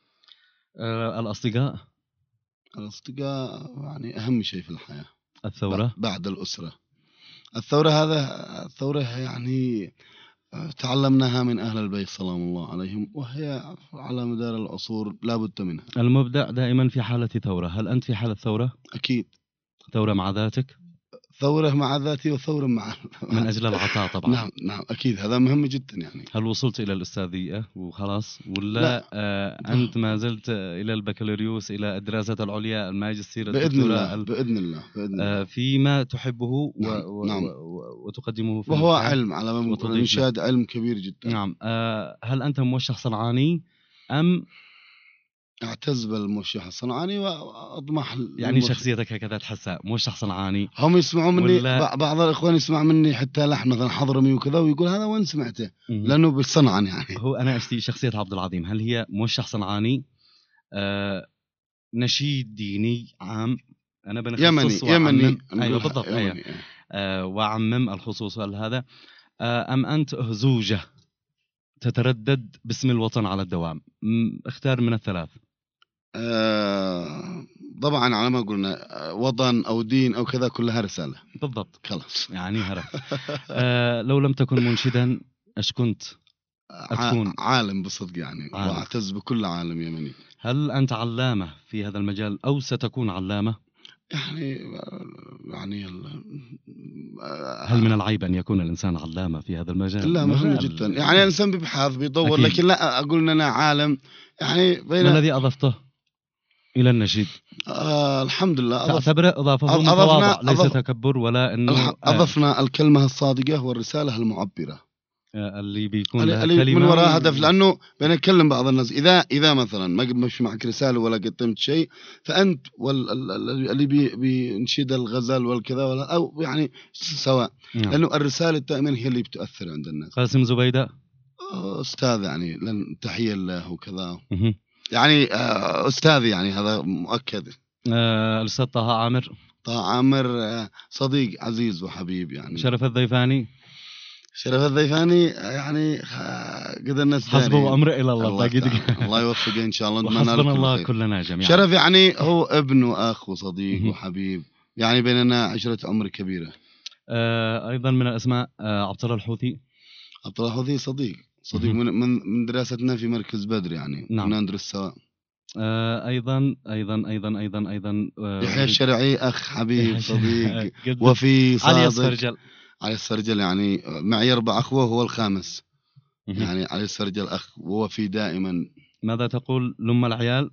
أه الأصدقاء الأصدقاء يعني أهم شيء في الحياة. الثورة بعد الأسرة. الثورة هذا الثورة يعني تعلمناها من أهل البيت سلام الله عليهم، وهي على مدار العصور لا بد منها. المبدع دائما في حالة ثورة. هل أنت في حالة ثورة؟ أكيد. ثورة مع ذاتك؟ ثورة مع ذاتي وثورة مع من أجل العطاء طبعا. نعم نعم أكيد، هذا مهم جدا يعني. هل وصلت إلى الأستاذية وخلاص ولا لا. آه أنت ما زلت إلى البكالوريوس، إلى الدراسة العليا، الماجستير، بإذن الله بإذن الله بإذن الله آه فيما تحبه و... نعم. و... نعم. و... وتقدمه في وهو المكان. علم على ما نقول، إنشاد علم كبير جدا. نعم. آه هل أنت موشح صنعاني أم اعتز بالموشح الصنعاني واطمح يعني للموشح. شخصيتك هكذا تحسها موشح صنعاني؟ هم يسمعوا مني ولا... بعض الاخوان يسمع مني حتى لحن مثلا حضرمي وكذا ويقول هذا وين سمعته؟ لانه بالصنعان يعني. هو انا اشتي شخصيه عبد العظيم، هل هي موشح صنعاني، آه نشيد ديني عام، انا بنخصص يمني يمني ايوه بالضبط ايوه آه وعمم الخصوص هذا، آه ام انت هزوجه تتردد باسم الوطن على الدوام؟ اختار من الثلاث. آه طبعا على ما قلنا وطن أو دين أو كذا كلها رسالة. بالضبط خلاص يعني هرب. آه لو لم تكن منشدا ايش كنت؟ أتكون عالم بصدق يعني، وأعتز بكل عالم يمني. هل أنت علامة في هذا المجال أو ستكون علامة؟ يعني يعني هل من العيب أن يكون الإنسان علامة في هذا المجال؟ لا مهم جدا يعني الإنسان بيبحث بيدور، لكن لا أقول إن أنا عالم يعني. بين ما الذي أضفته إلى النشيد؟ آه الحمد لله تعتبره إضافة متواضع ليس أضف... تكبر ولا إنه أضفنا آه الكلمة الصادقة والرسالة المعبرة اللي بيكون لها كلمة من وراء هدف. لأنه بنتكلم بعض الناس إذا إذا مثلا ما مش معك رسالة ولا قدمت شيء، فأنت واللي بي بينشد الغزل والكذا ولا أو يعني سواء. نعم. لأنه الرسالة دائما هي اللي بتؤثر عند الناس. قاسم زبيدة أستاذ يعني لن تحية له وكذا يعني أستاذ يعني هذا مؤكد. آه الأستاذ طه عامر. طه عامر صديق عزيز وحبيب يعني. شرف الضيفاني. شرف الضيفاني يعني خ- قد الناس حسبه أمر إلى الله الله, باقي دقيقة. تعالى. الله يوفقه إن شاء الله نتمنى له وحسبنا كل الله خير. كلنا جميعا. شرف يعني هو ابن وأخ وصديق مهم. وحبيب، يعني بيننا عشرة عمر كبيرة. آه أيضا من الأسماء آه عبد الله الحوثي. عبد الله الحوثي صديق صديق مهم. من, من من دراستنا في مركز بدر، يعني نعم. كنا ندرس سوا. آه أيضا أيضا أيضا أيضا أيضا آه يحيى الشرعي أخ حبيب صديق جد. وفي صادق. علي السرجل. علي السرجل يعني معي أربع أخوة وهو الخامس. مهم. يعني علي السرجل أخ ووفي دائما. ماذا تقول لأم العيال؟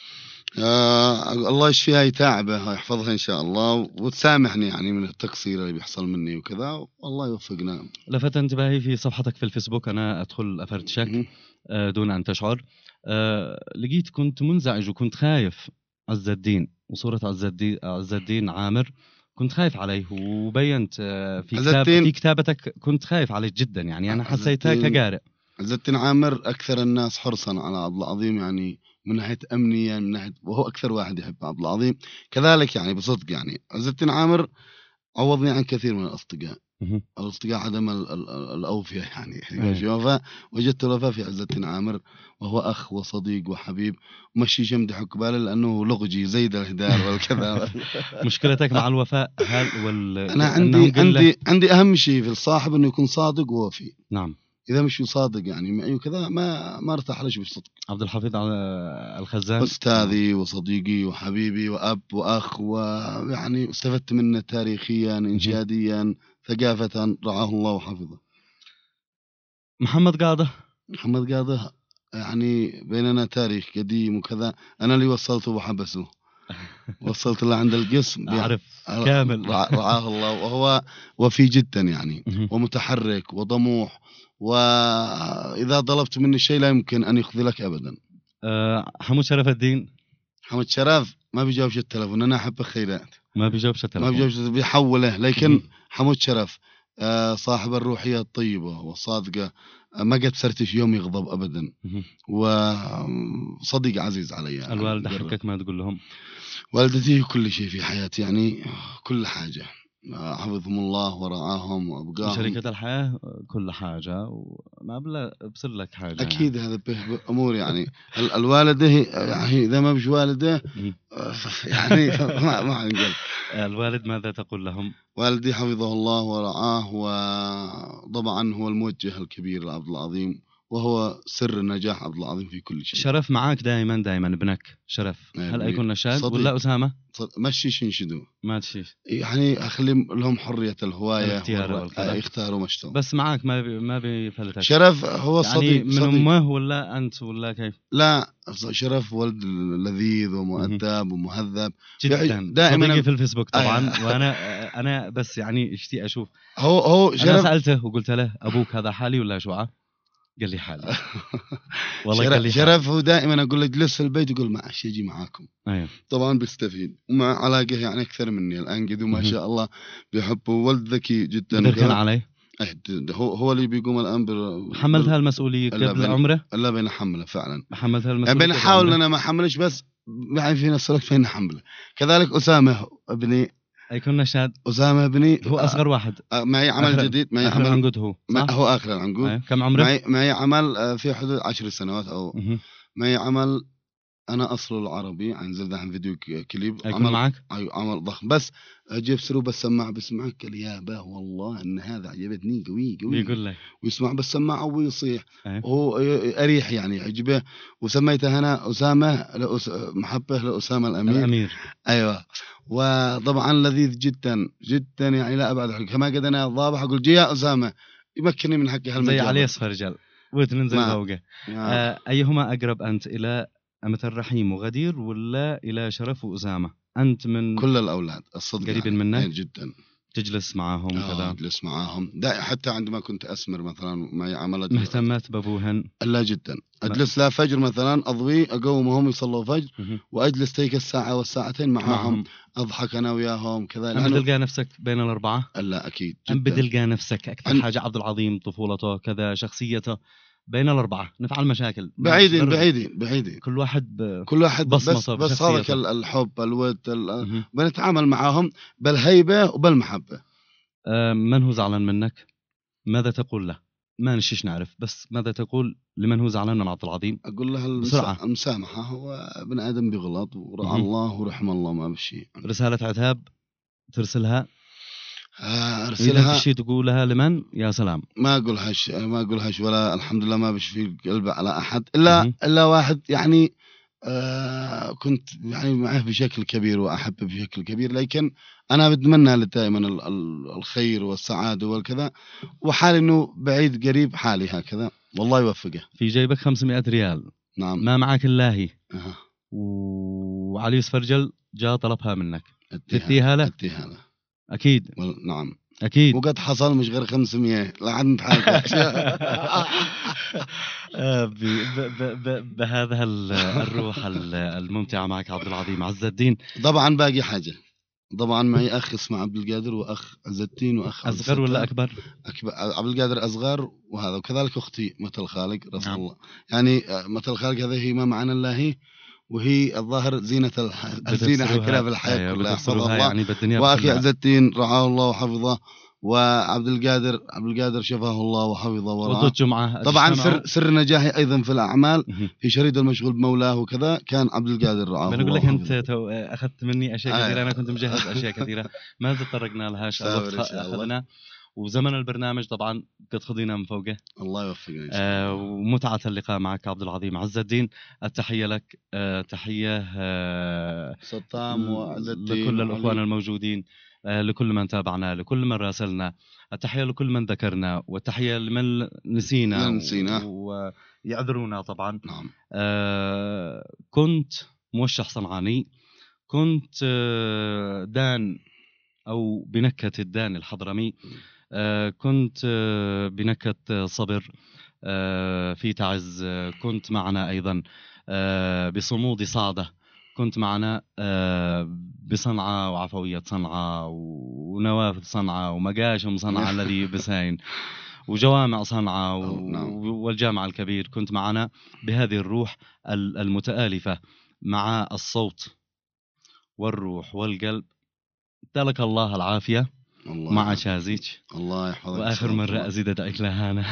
آه الله يشفيها يتعبه ويحفظها إن شاء الله، وتسامحني يعني من التقصير اللي بيحصل مني وكذا، والله يوفقنا. لفت انتباهي في صفحتك في الفيسبوك، أنا أدخل أفرتشك مهم. آه دون أن تشعر. آه لقيت كنت منزعج وكنت خايف. عز الدين وصورة عز الدين, عز الدين عامر كنت خايف عليه، وبينت آه في, عز كتاب الدين- في كتابتك كنت خايف عليه جدا، يعني أنا عز حسيتها الدين- كقارئ. عز الدين عامر أكثر الناس حرصا على عبد العظيم، يعني من ناحية أمنيا، من ناحية، وهو أكثر واحد يحب عبد العظيم كذلك، يعني بصدق. يعني عز الدين عامر عوضني عن كثير من الأصدقاء. مهم. الأصدقاء عدم ال- ال- الأوفياء، يعني أيه. في وفاء، وجدت الوفاء في عز الدين عامر، وهو أخ وصديق وحبيب، ومشي يمدح قباله لأنه لغجي زيد الهدار والكذا. مشكلتك مع الوفاء هل وال... أنا أنهم عندي قلة؟ عندي عندي أهم شيء في الصاحب إنه يكون صادق ووفي. نعم. إذا مش صادق يعني معي وكذا ما ما ارتاح ليش بالصدق. عبد الحفيظ على الخزان أستاذي وصديقي وحبيبي وأب وأخ، ويعني استفدت منه تاريخيا إنشاديا ثقافة، رعاه الله وحفظه. محمد قاضة. محمد قاضي يعني بيننا تاريخ قديم وكذا، أنا اللي وصلته وحبسه، وصلت له عند القسم أعرف يعني كامل. رع- رعاه الله، وهو وفي جدا يعني، مهم. ومتحرك وطموح، وإذا طلبت مني شيء لا يمكن أن يخذلك أبدا. آه، حمود شرف الدين محمد شرف ما بيجاوبش التلفون، أنا أحب الخيرات، ما بيجاوبش ما التلفون. بيجاوبش، بيحوله. لكن مهم. حمود شرف آه، صاحب الروحية الطيبة والصادقة، آه، ما قد سرت يوم يغضب أبدا، مهم. وصديق عزيز علي. يعني الوالدة بر- حكك ما تقول لهم؟ والدتي كل شيء في حياتي، يعني كل حاجة، آه، حفظهم الله ورعاهم وأبقاهم. شركة الحياة كل حاجة، وما بلا بصير لك حاجة. أكيد هذا به أمور يعني. ال- الوالدة هي- يعني إذا ما بش والدة يعني. آه، يعني ما ما نقول. آه، الوالد ماذا تقول لهم؟ والدي حفظه الله ورعاه، وطبعا هو الموجه الكبير لعبد العظيم، وهو سر النجاح عبد العظيم في كل شيء. شرف معاك دائما دائما ابنك شرف. أي هل ابني. أيكون نشاد صديق. ولا أسامة؟ صد- مشيش ينشدوا، ما تشيش. يعني أخلي لهم حرية الهواية الاختيار والر- والكذا. آه، يختاروا ما اشتهوا. بس معاك ما بي ما بيفلتك. شرف هو يعني صديق من صديق. أمه ولا أنت ولا كيف؟ لا، شرف ولد لذيذ ومؤدب ومهذب جدا. دائما. صديقي في الفيسبوك طبعا. آه. وأنا أنا بس يعني اشتي أشوف. هو هو أنا شرف سألته وقلت له أبوك هذا حالي ولا شوعة؟ قال لي حالي. والله قال شرف, لي شرف هو دائما أقول له اجلس في البيت، يقول معلش يجي معاكم. أيوه. طبعا بيستفيد، ومع علاقه يعني أكثر مني الآن قد، وما مهم. شاء الله بيحبه، ولد ذكي جدا. بدر كان عليه. أه، هو هو اللي بيقوم الآن بال... حملتها المسؤولية لا قبل بين- عمره. لا بين حمله فعلا، حملتها يعني المسؤولية. قبل بنحاول عمره. أنا ما حملش، بس يعني في نفس الوقت بين حمله. كذلك أسامة ابني، أيكون نشاد. أسامة ابني هو أصغر واحد. آه، معي عمل آخر- جديد، معي آخر عمل العنقود هو. ما صح؟ هو آخر العنقود. أيوه. كم عمره؟ معي معي عمل آه، في حدود عشر سنوات أو مهم. معي عمل. أنا أصله العربي، أنزل دحين فيديو ك- كليب. أيكون عمل معك؟ أيوة عمل ضخم، بس أجيب سروب السماعة بسمعك، قال يا با والله إن هذا عجبتني قوي قوي، بيقول لك. ويسمع بالسماعة ويصيح. أيوه. هو أريح يعني عجبه، وسميته أنا أسامة لأس... محبة لأسامة الأمير. الأمير. أيوة. وطبعا لذيذ جدا جدا، يعني لا أبعد حق. كما قد أنا ضابح أقول جي يا أسامة، يمكنني من حقي زي هالمجال. علي أصفر رجال وتنزل نعم. فوقه. نعم. آه أيهما أقرب أنت إلى أمة الرحيم وغدير ولا إلى شرف وأسامة؟ أنت من كل الأولاد الصدق قريب يعني. منك؟ يعني جدا. تجلس معهم آه، وكذا؟ أجلس معاهم دا، حتى عندما كنت أسمر مثلا معي عمل أجلس- مهتمات بأبوهن؟ لا جدا. أجلس لا فجر مثلا أضوي، أقومهم يصلوا فجر، مهم. وأجلس تلك الساعة والساعتين معاهم, معهم. أضحك أنا وياهم كذا. أم لأنه- بتلقى نفسك بين الأربعة؟ لا أكيد أم جدا. بتلقى نفسك أكثر أن- حاجة عبد العظيم طفولته كذا شخصيته بين الأربعة نفعل مشاكل بعيدين غرب. بعيدين بعيدين. كل واحد ب... كل واحد بس بصمته بس بشخصيته. هذاك ال- الحب الود ال- مهم. بنتعامل معاهم بالهيبة وبالمحبة. آه من هو زعلان منك؟ ماذا تقول له؟ ما نشيش نعرف، بس ماذا تقول لمن هو زعلان من عبد العظيم؟ أقول له بسرعة. المسامحة، هو ابن آدم بغلط ورعى الله ورحم الله، ما بشي. رسالة عتاب ترسلها؟ آه، ارسلها. إذا في شيء تقولها لمن؟ يا سلام. ما أقولهاش ما أقولهاش ولا الحمد لله ما بش في قلبي على أحد إلا م- إلا واحد يعني. آه كنت يعني معه بشكل كبير وأحبه بشكل كبير، لكن أنا بتمنى له دائما الخير والسعادة والكذا، وحال إنه بعيد قريب حالي هكذا، والله يوفقه. في جيبك خمسمائة ريال. نعم. ما معك اللاهي. أه. وعلي سفرجل جاء طلبها منك تديها له. تديها له أكيد. نعم أكيد. وقد حصل مش غير خمسمية لا عاد نتحالف. بهذا الروح الممتعة معك عبد العظيم عز الدين. طبعا باقي حاجة، طبعا معي أخ اسمه عبد القادر وأخ عز الدين وأخ أصغر ولا أكبر؟ أكبر. عبد القادر أصغر وهذا، وكذلك أختي مثل الخالق رسول نعم. الله يعني مثل الخالق هذه هي ما معنا الله هي، وهي الظاهر زينة الزينة حكرها بالحياة كلها حفظها الله. يعني وأخي عز الدين رعاه الله وحفظه، وعبد القادر عبد القادر شفاه الله وحفظه ورعاه. طبعا سر سر نجاحي أيضا في الأعمال في شريط المشغول بمولاه وكذا كان عبد القادر رعاه الله. بنقول لك أنت أخذت مني أشياء آه. كثيرة، أنا كنت مجهز أشياء كثيرة ما تطرقنا لهاش، أخذنا وزمن البرنامج طبعا قد خذينا من فوقه. الله يوفقك. آه ومتعة اللقاء معك عبد العظيم عز الدين. التحية لك، آه تحية آه سطام وعز الدين لكل الأخوان الموجودين، آه لكل من تابعنا، لكل من راسلنا، التحية لكل من ذكرنا، والتحية لمن نسينا, نسينا. ويعذرونا طبعا. نعم. آه كنت موشح صنعاني، كنت آه دان أو بنكهة الدان الحضرمي، آه كنت آه بنكهة صبر آه في تعز، آه كنت معنا أيضا آه بصمود صعدة، كنت معنا آه بصنعاء وعفوية صنعاء ونوافذ صنعاء ومقاشم صنعاء الذي بساين وجوامع صنعاء والجامع الكبير، كنت معنا بهذه الروح المتآلفة مع الصوت والروح والقلب. تلك الله العافية مع شازيج. الله يحفظك. وآخر مرة أزيد أدعيك لهانا.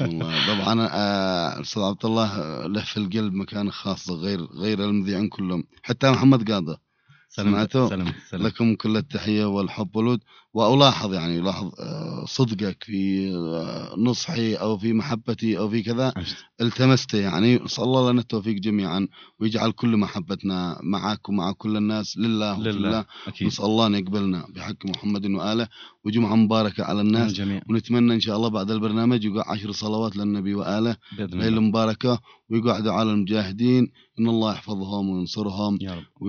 طبعا أستاذ عبد الله له في القلب مكان خاص غير غير المذيعين كلهم، حتى محمد قاضي سمعته. سلم سلم. لكم كل التحية والحب والود. وألاحظ يعني ألاحظ صدقك في نصحي أو في محبتي أو في كذا التمسته، يعني نسأل الله لنا التوفيق جميعا ويجعل كل محبتنا معك ومع كل الناس لله لله. نسأل الله أن يقبلنا بحق محمد وآله، وجمعة مباركة على الناس الجميع. ونتمنى إن شاء الله بعد البرنامج يقع عشر صلوات للنبي وآله ليلة مباركة، ويقعدوا على المجاهدين إن الله يحفظهم وينصرهم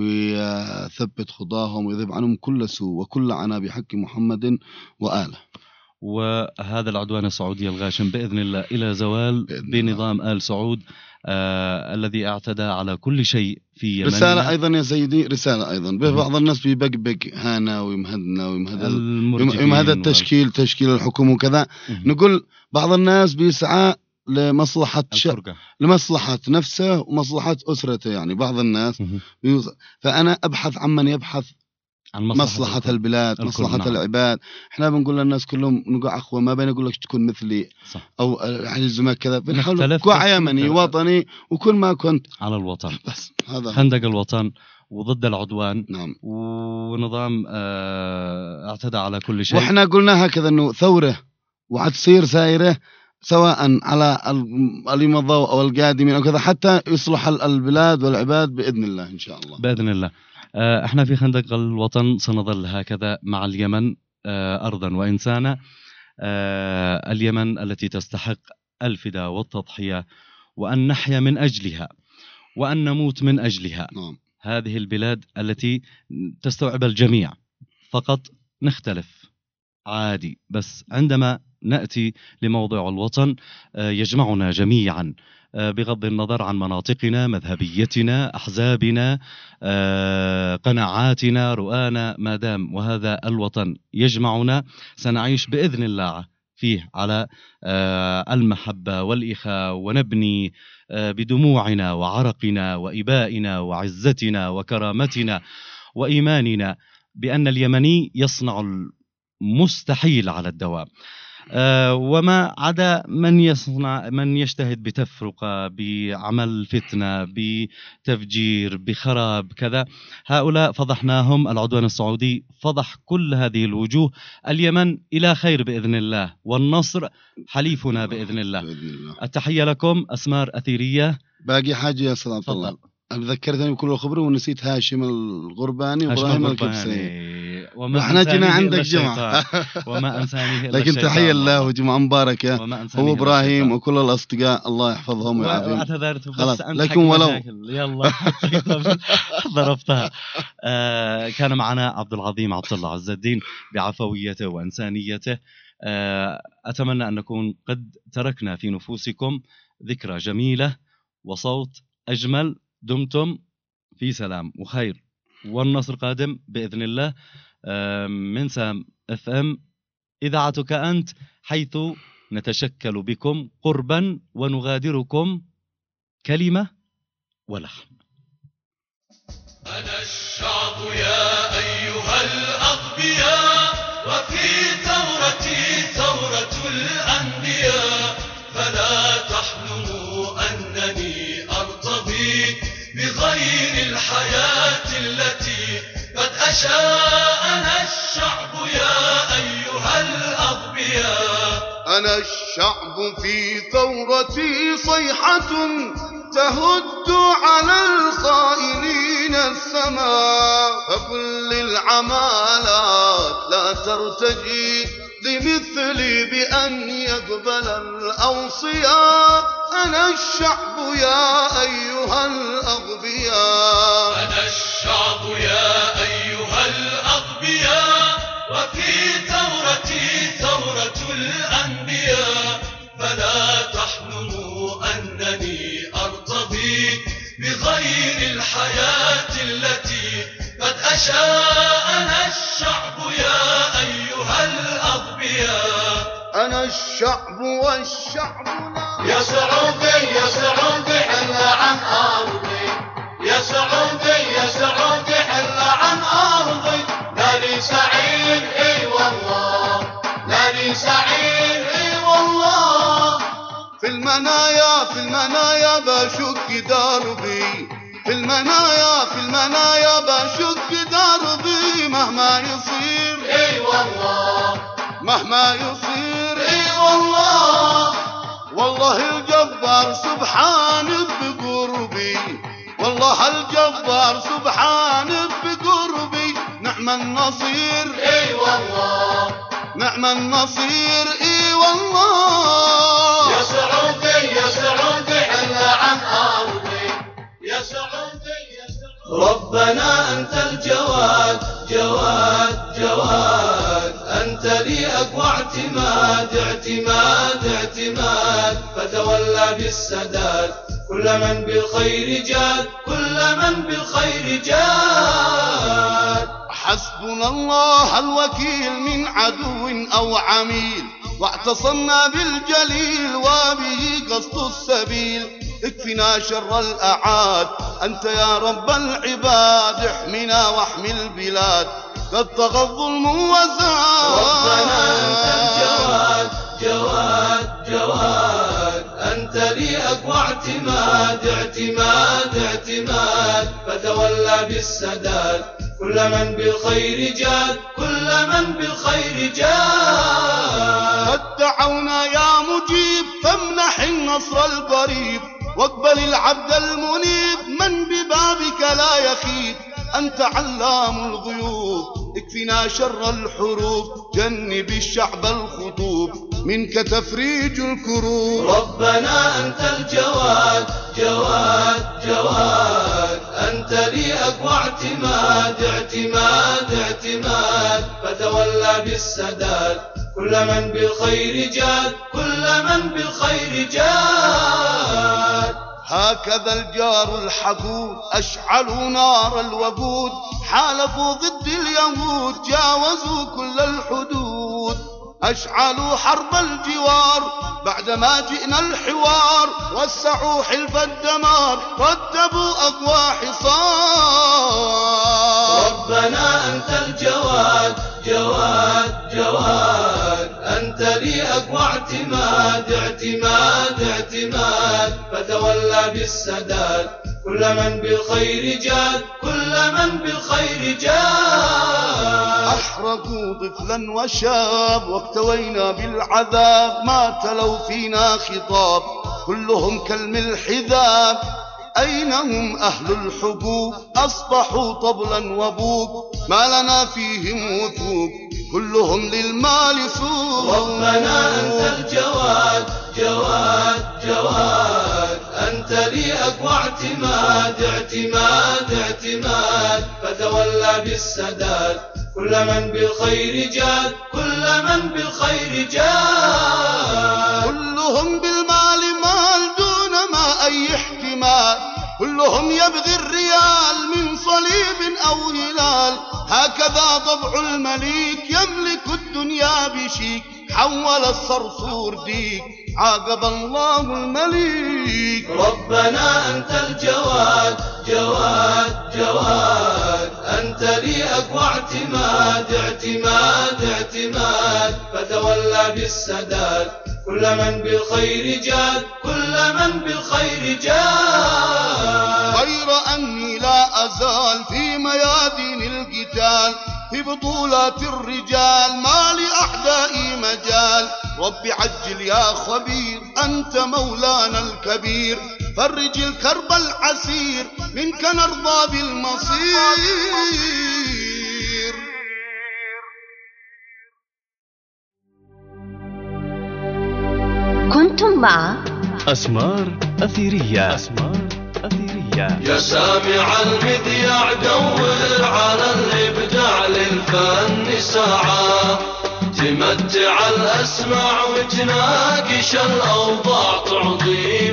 ويثبت خطاهم ويذهب عنهم كل سوء وكل عنا بحق محمد وآله. وهذا العدوان السعودي الغاشم بإذن الله إلى زوال بنظام آل سعود آه الذي اعتدى على كل شيء في يمننا. رسالة أيضا يا سيدي، رسالة أيضا بعض الناس بيبقبق هانا ويمهدنا ويمهد يمهد التشكيل تشكيل الحكومة وكذا. نقول بعض الناس بيسعى لمصلحة ش... لمصلحة نفسه ومصلحة أسرته، يعني بعض الناس بيوص... فأنا أبحث عن من يبحث عن مصلحة, مصلحة البلاد، مصلحة نعم. العباد. احنا بنقول للناس كلهم نقع أخوة، ما بين أقول لك تكون مثلي صح. أو حلزمك كذا، بنحاول كوع يمني وطني وكل ما كنت على الوطن، بس هذا خندق الوطن وضد العدوان نعم. ونظام اه اعتدى على كل شيء. وإحنا قلنا هكذا أنه ثورة وحتصير سائرة سواء على المضوا أو القادمين أو كذا، حتى يصلح البلاد والعباد بإذن الله إن شاء الله. بإذن الله. احنا في خندق الوطن سنظل هكذا مع اليمن أرضا وإنسانا، اليمن التي تستحق الفداء والتضحية، وأن نحيا من أجلها وأن نموت من أجلها. نعم. هذه البلاد التي تستوعب الجميع، فقط نختلف عادي، بس عندما نأتي لموضوع الوطن يجمعنا جميعا بغض النظر عن مناطقنا، مذهبيتنا، أحزابنا، قناعاتنا، رؤانا، ما دام وهذا الوطن يجمعنا سنعيش بإذن الله فيه على المحبة والإخاء، ونبني بدموعنا وعرقنا وإبائنا وعزتنا وكرامتنا وإيماننا بأن اليمني يصنع المستحيل على الدوام. آه، وما عدا من يصنع من يجتهد بتفرقة، بعمل فتنة، بتفجير، بخراب كذا، هؤلاء فضحناهم. العدوان السعودي فضح كل هذه الوجوه. اليمن إلى خير بإذن الله، والنصر حليفنا بإذن الله. بإذن الله. التحية لكم أسمار أثيرية. باقي حاجة يا أستاذ عبد الله، أنا ذكرتني بكل الخبر ونسيت هاشم الغرباني وإبراهيم الكبسي. احنا جينا عندك جمعة وما أنسانيه إلا لكن تحية الله وجمعة مباركة. هو إبراهيم وكل الأصدقاء الله يحفظهم ويعافيهم. خلاص لكن ولو يلا ضربتها. آه كان معنا عبد العظيم عبد الله عز الدين بعفويته وإنسانيته. آه أتمنى أن نكون قد تركنا في نفوسكم ذكرى جميلة وصوت أجمل. دمتم في سلام وخير، والنصر قادم بإذن الله. من سام اف ام إذاعتك أنت، حيث نتشكل بكم قربا ونغادركم كلمة ولحن. أنا الشعب يا أيها الأغبياء، وفي ثورتي ثورة الأنبياء، فلا تحلموا أنني أرتضي بغير الحياة التي قد أشاء. أنا الشعب يا أيها الأغبياء، أنا الشعب في ثورتي صيحة تهد على الخائنين السماء، فكل العمالات لا ترتجي لمثلي بأن يقبل الأوصياء. أنا الشعب يا أيها الأغبياء، أنا الشعب يا أيها الأغبياء، وفي ثورتي ثورة الأنبياء، فلا تحلموا أنني أرتضي بغير الحياة التي قد أشاء. أنا الشعب يا أيها الأغبياء، أنا الشعب والشعب لا. يا سعودي يا سعودي حل عن أرضي، يا سعودي يا سعودي حل عن أرضي، لاني سعيد اي والله، لاني سعيد اي والله. في المنايا في المنايا بشق دربي، في المنايا في المنايا بشق دربي، مهما يصير اي والله، مهما يصير اي والله. والله الجبار سبحان بقربي، والله الجبار سبحان بقربي، نعم النصير اي والله، نعم النصير اي والله. يا سعودي يا سعودي حل عن أرضي، يا سعودي يا سعودي. ربنا أنت الجواد جواد جواد، أنت لي أقوى اعتماد اعتماد اعتماد، فتولى بالسداد كل من بالخير جاد، كل من بالخير جاد. حسبنا الله الوكيل من عدو أو عميل، واعتصمنا بالجليل وبه قصد السبيل. اكفنا شر الأعاد أنت يا رب العباد، احمنا واحمي البلاد قد طغى الظلم وزاد. ربنا أنت الجواد جواد جواد، أنت لي أقوى اعتماد اعتماد اعتماد، فتولى بالسداد كل من بالخير جاد، كل من بالخير جاد. قد دعونا يا مجيب فامنح النصر القريب، واقبل العبد المنيب من ببابك لا يخيب. أنت علام الغيوب اكفنا شر الحروب، جنب الشعب الخطوب منك تفريج الكروب. ربنا أنت الجواد جواد جواد، أنت لي أقوى اعتماد اعتماد اعتماد، فتولى بالسداد كل من بالخير جاد، كل من بالخير جاد. هكذا الجار الحقود أشعلوا نار الوقود، حالفوا ضد اليهود جاوزوا كل الحدود. أشعلوا حرب الجوار بعدما جئنا الحوار، وسعوا حلف الدمار رتبوا أقوى حصار. ربنا أنت الجواد جواد جواد، أنت لي لي أقوى اعتماد اعتماد اعتماد فتولى بالسداد كل من بالخير جاد كل من بالخير جاد. أحرقوا طفلا وشاب واكتوينا بالعذاب ما تلوا فينا خطاب كلهم كالملح ذاب. أين هم أهل الحبوب أصبحوا طبلا وبوب ما لنا فيهم وثوق كلهم للمال سوق. ربنا أنت الجواد جواد جواد أنت لي أقوى اعتماد اعتماد اعتماد فتولى بالسداد كل من بالخير جاد كل من بالخير جاد. كلهم بالمال مال دون ما أي احتمال كلهم يبغي الريال من صليب أو هلال. هكذا طبع المليك يملك الدنيا بشيك حول الصرصور ديك عاقب الله المليك. ربنا أنت الجواد جواد جواد أنت لي أقوى اعتماد اعتماد اعتماد فتولى بالسداد كل من بالخير جاد كل من بالخير جاد. غير أني لا أزال في ميادين القتال في بطولات الرجال ما لأحدائي مجال. رب عجل يا خبير أنت مولانا الكبير فرج الكرب العسير منك نرضى بالمصير. كنتم مع أسمار أثيرية أسمار أثيرية. يا سامع المذياع دور على الإبداع للفن ساعة تمتع الأسماع وتناقش الأوضاع تعطي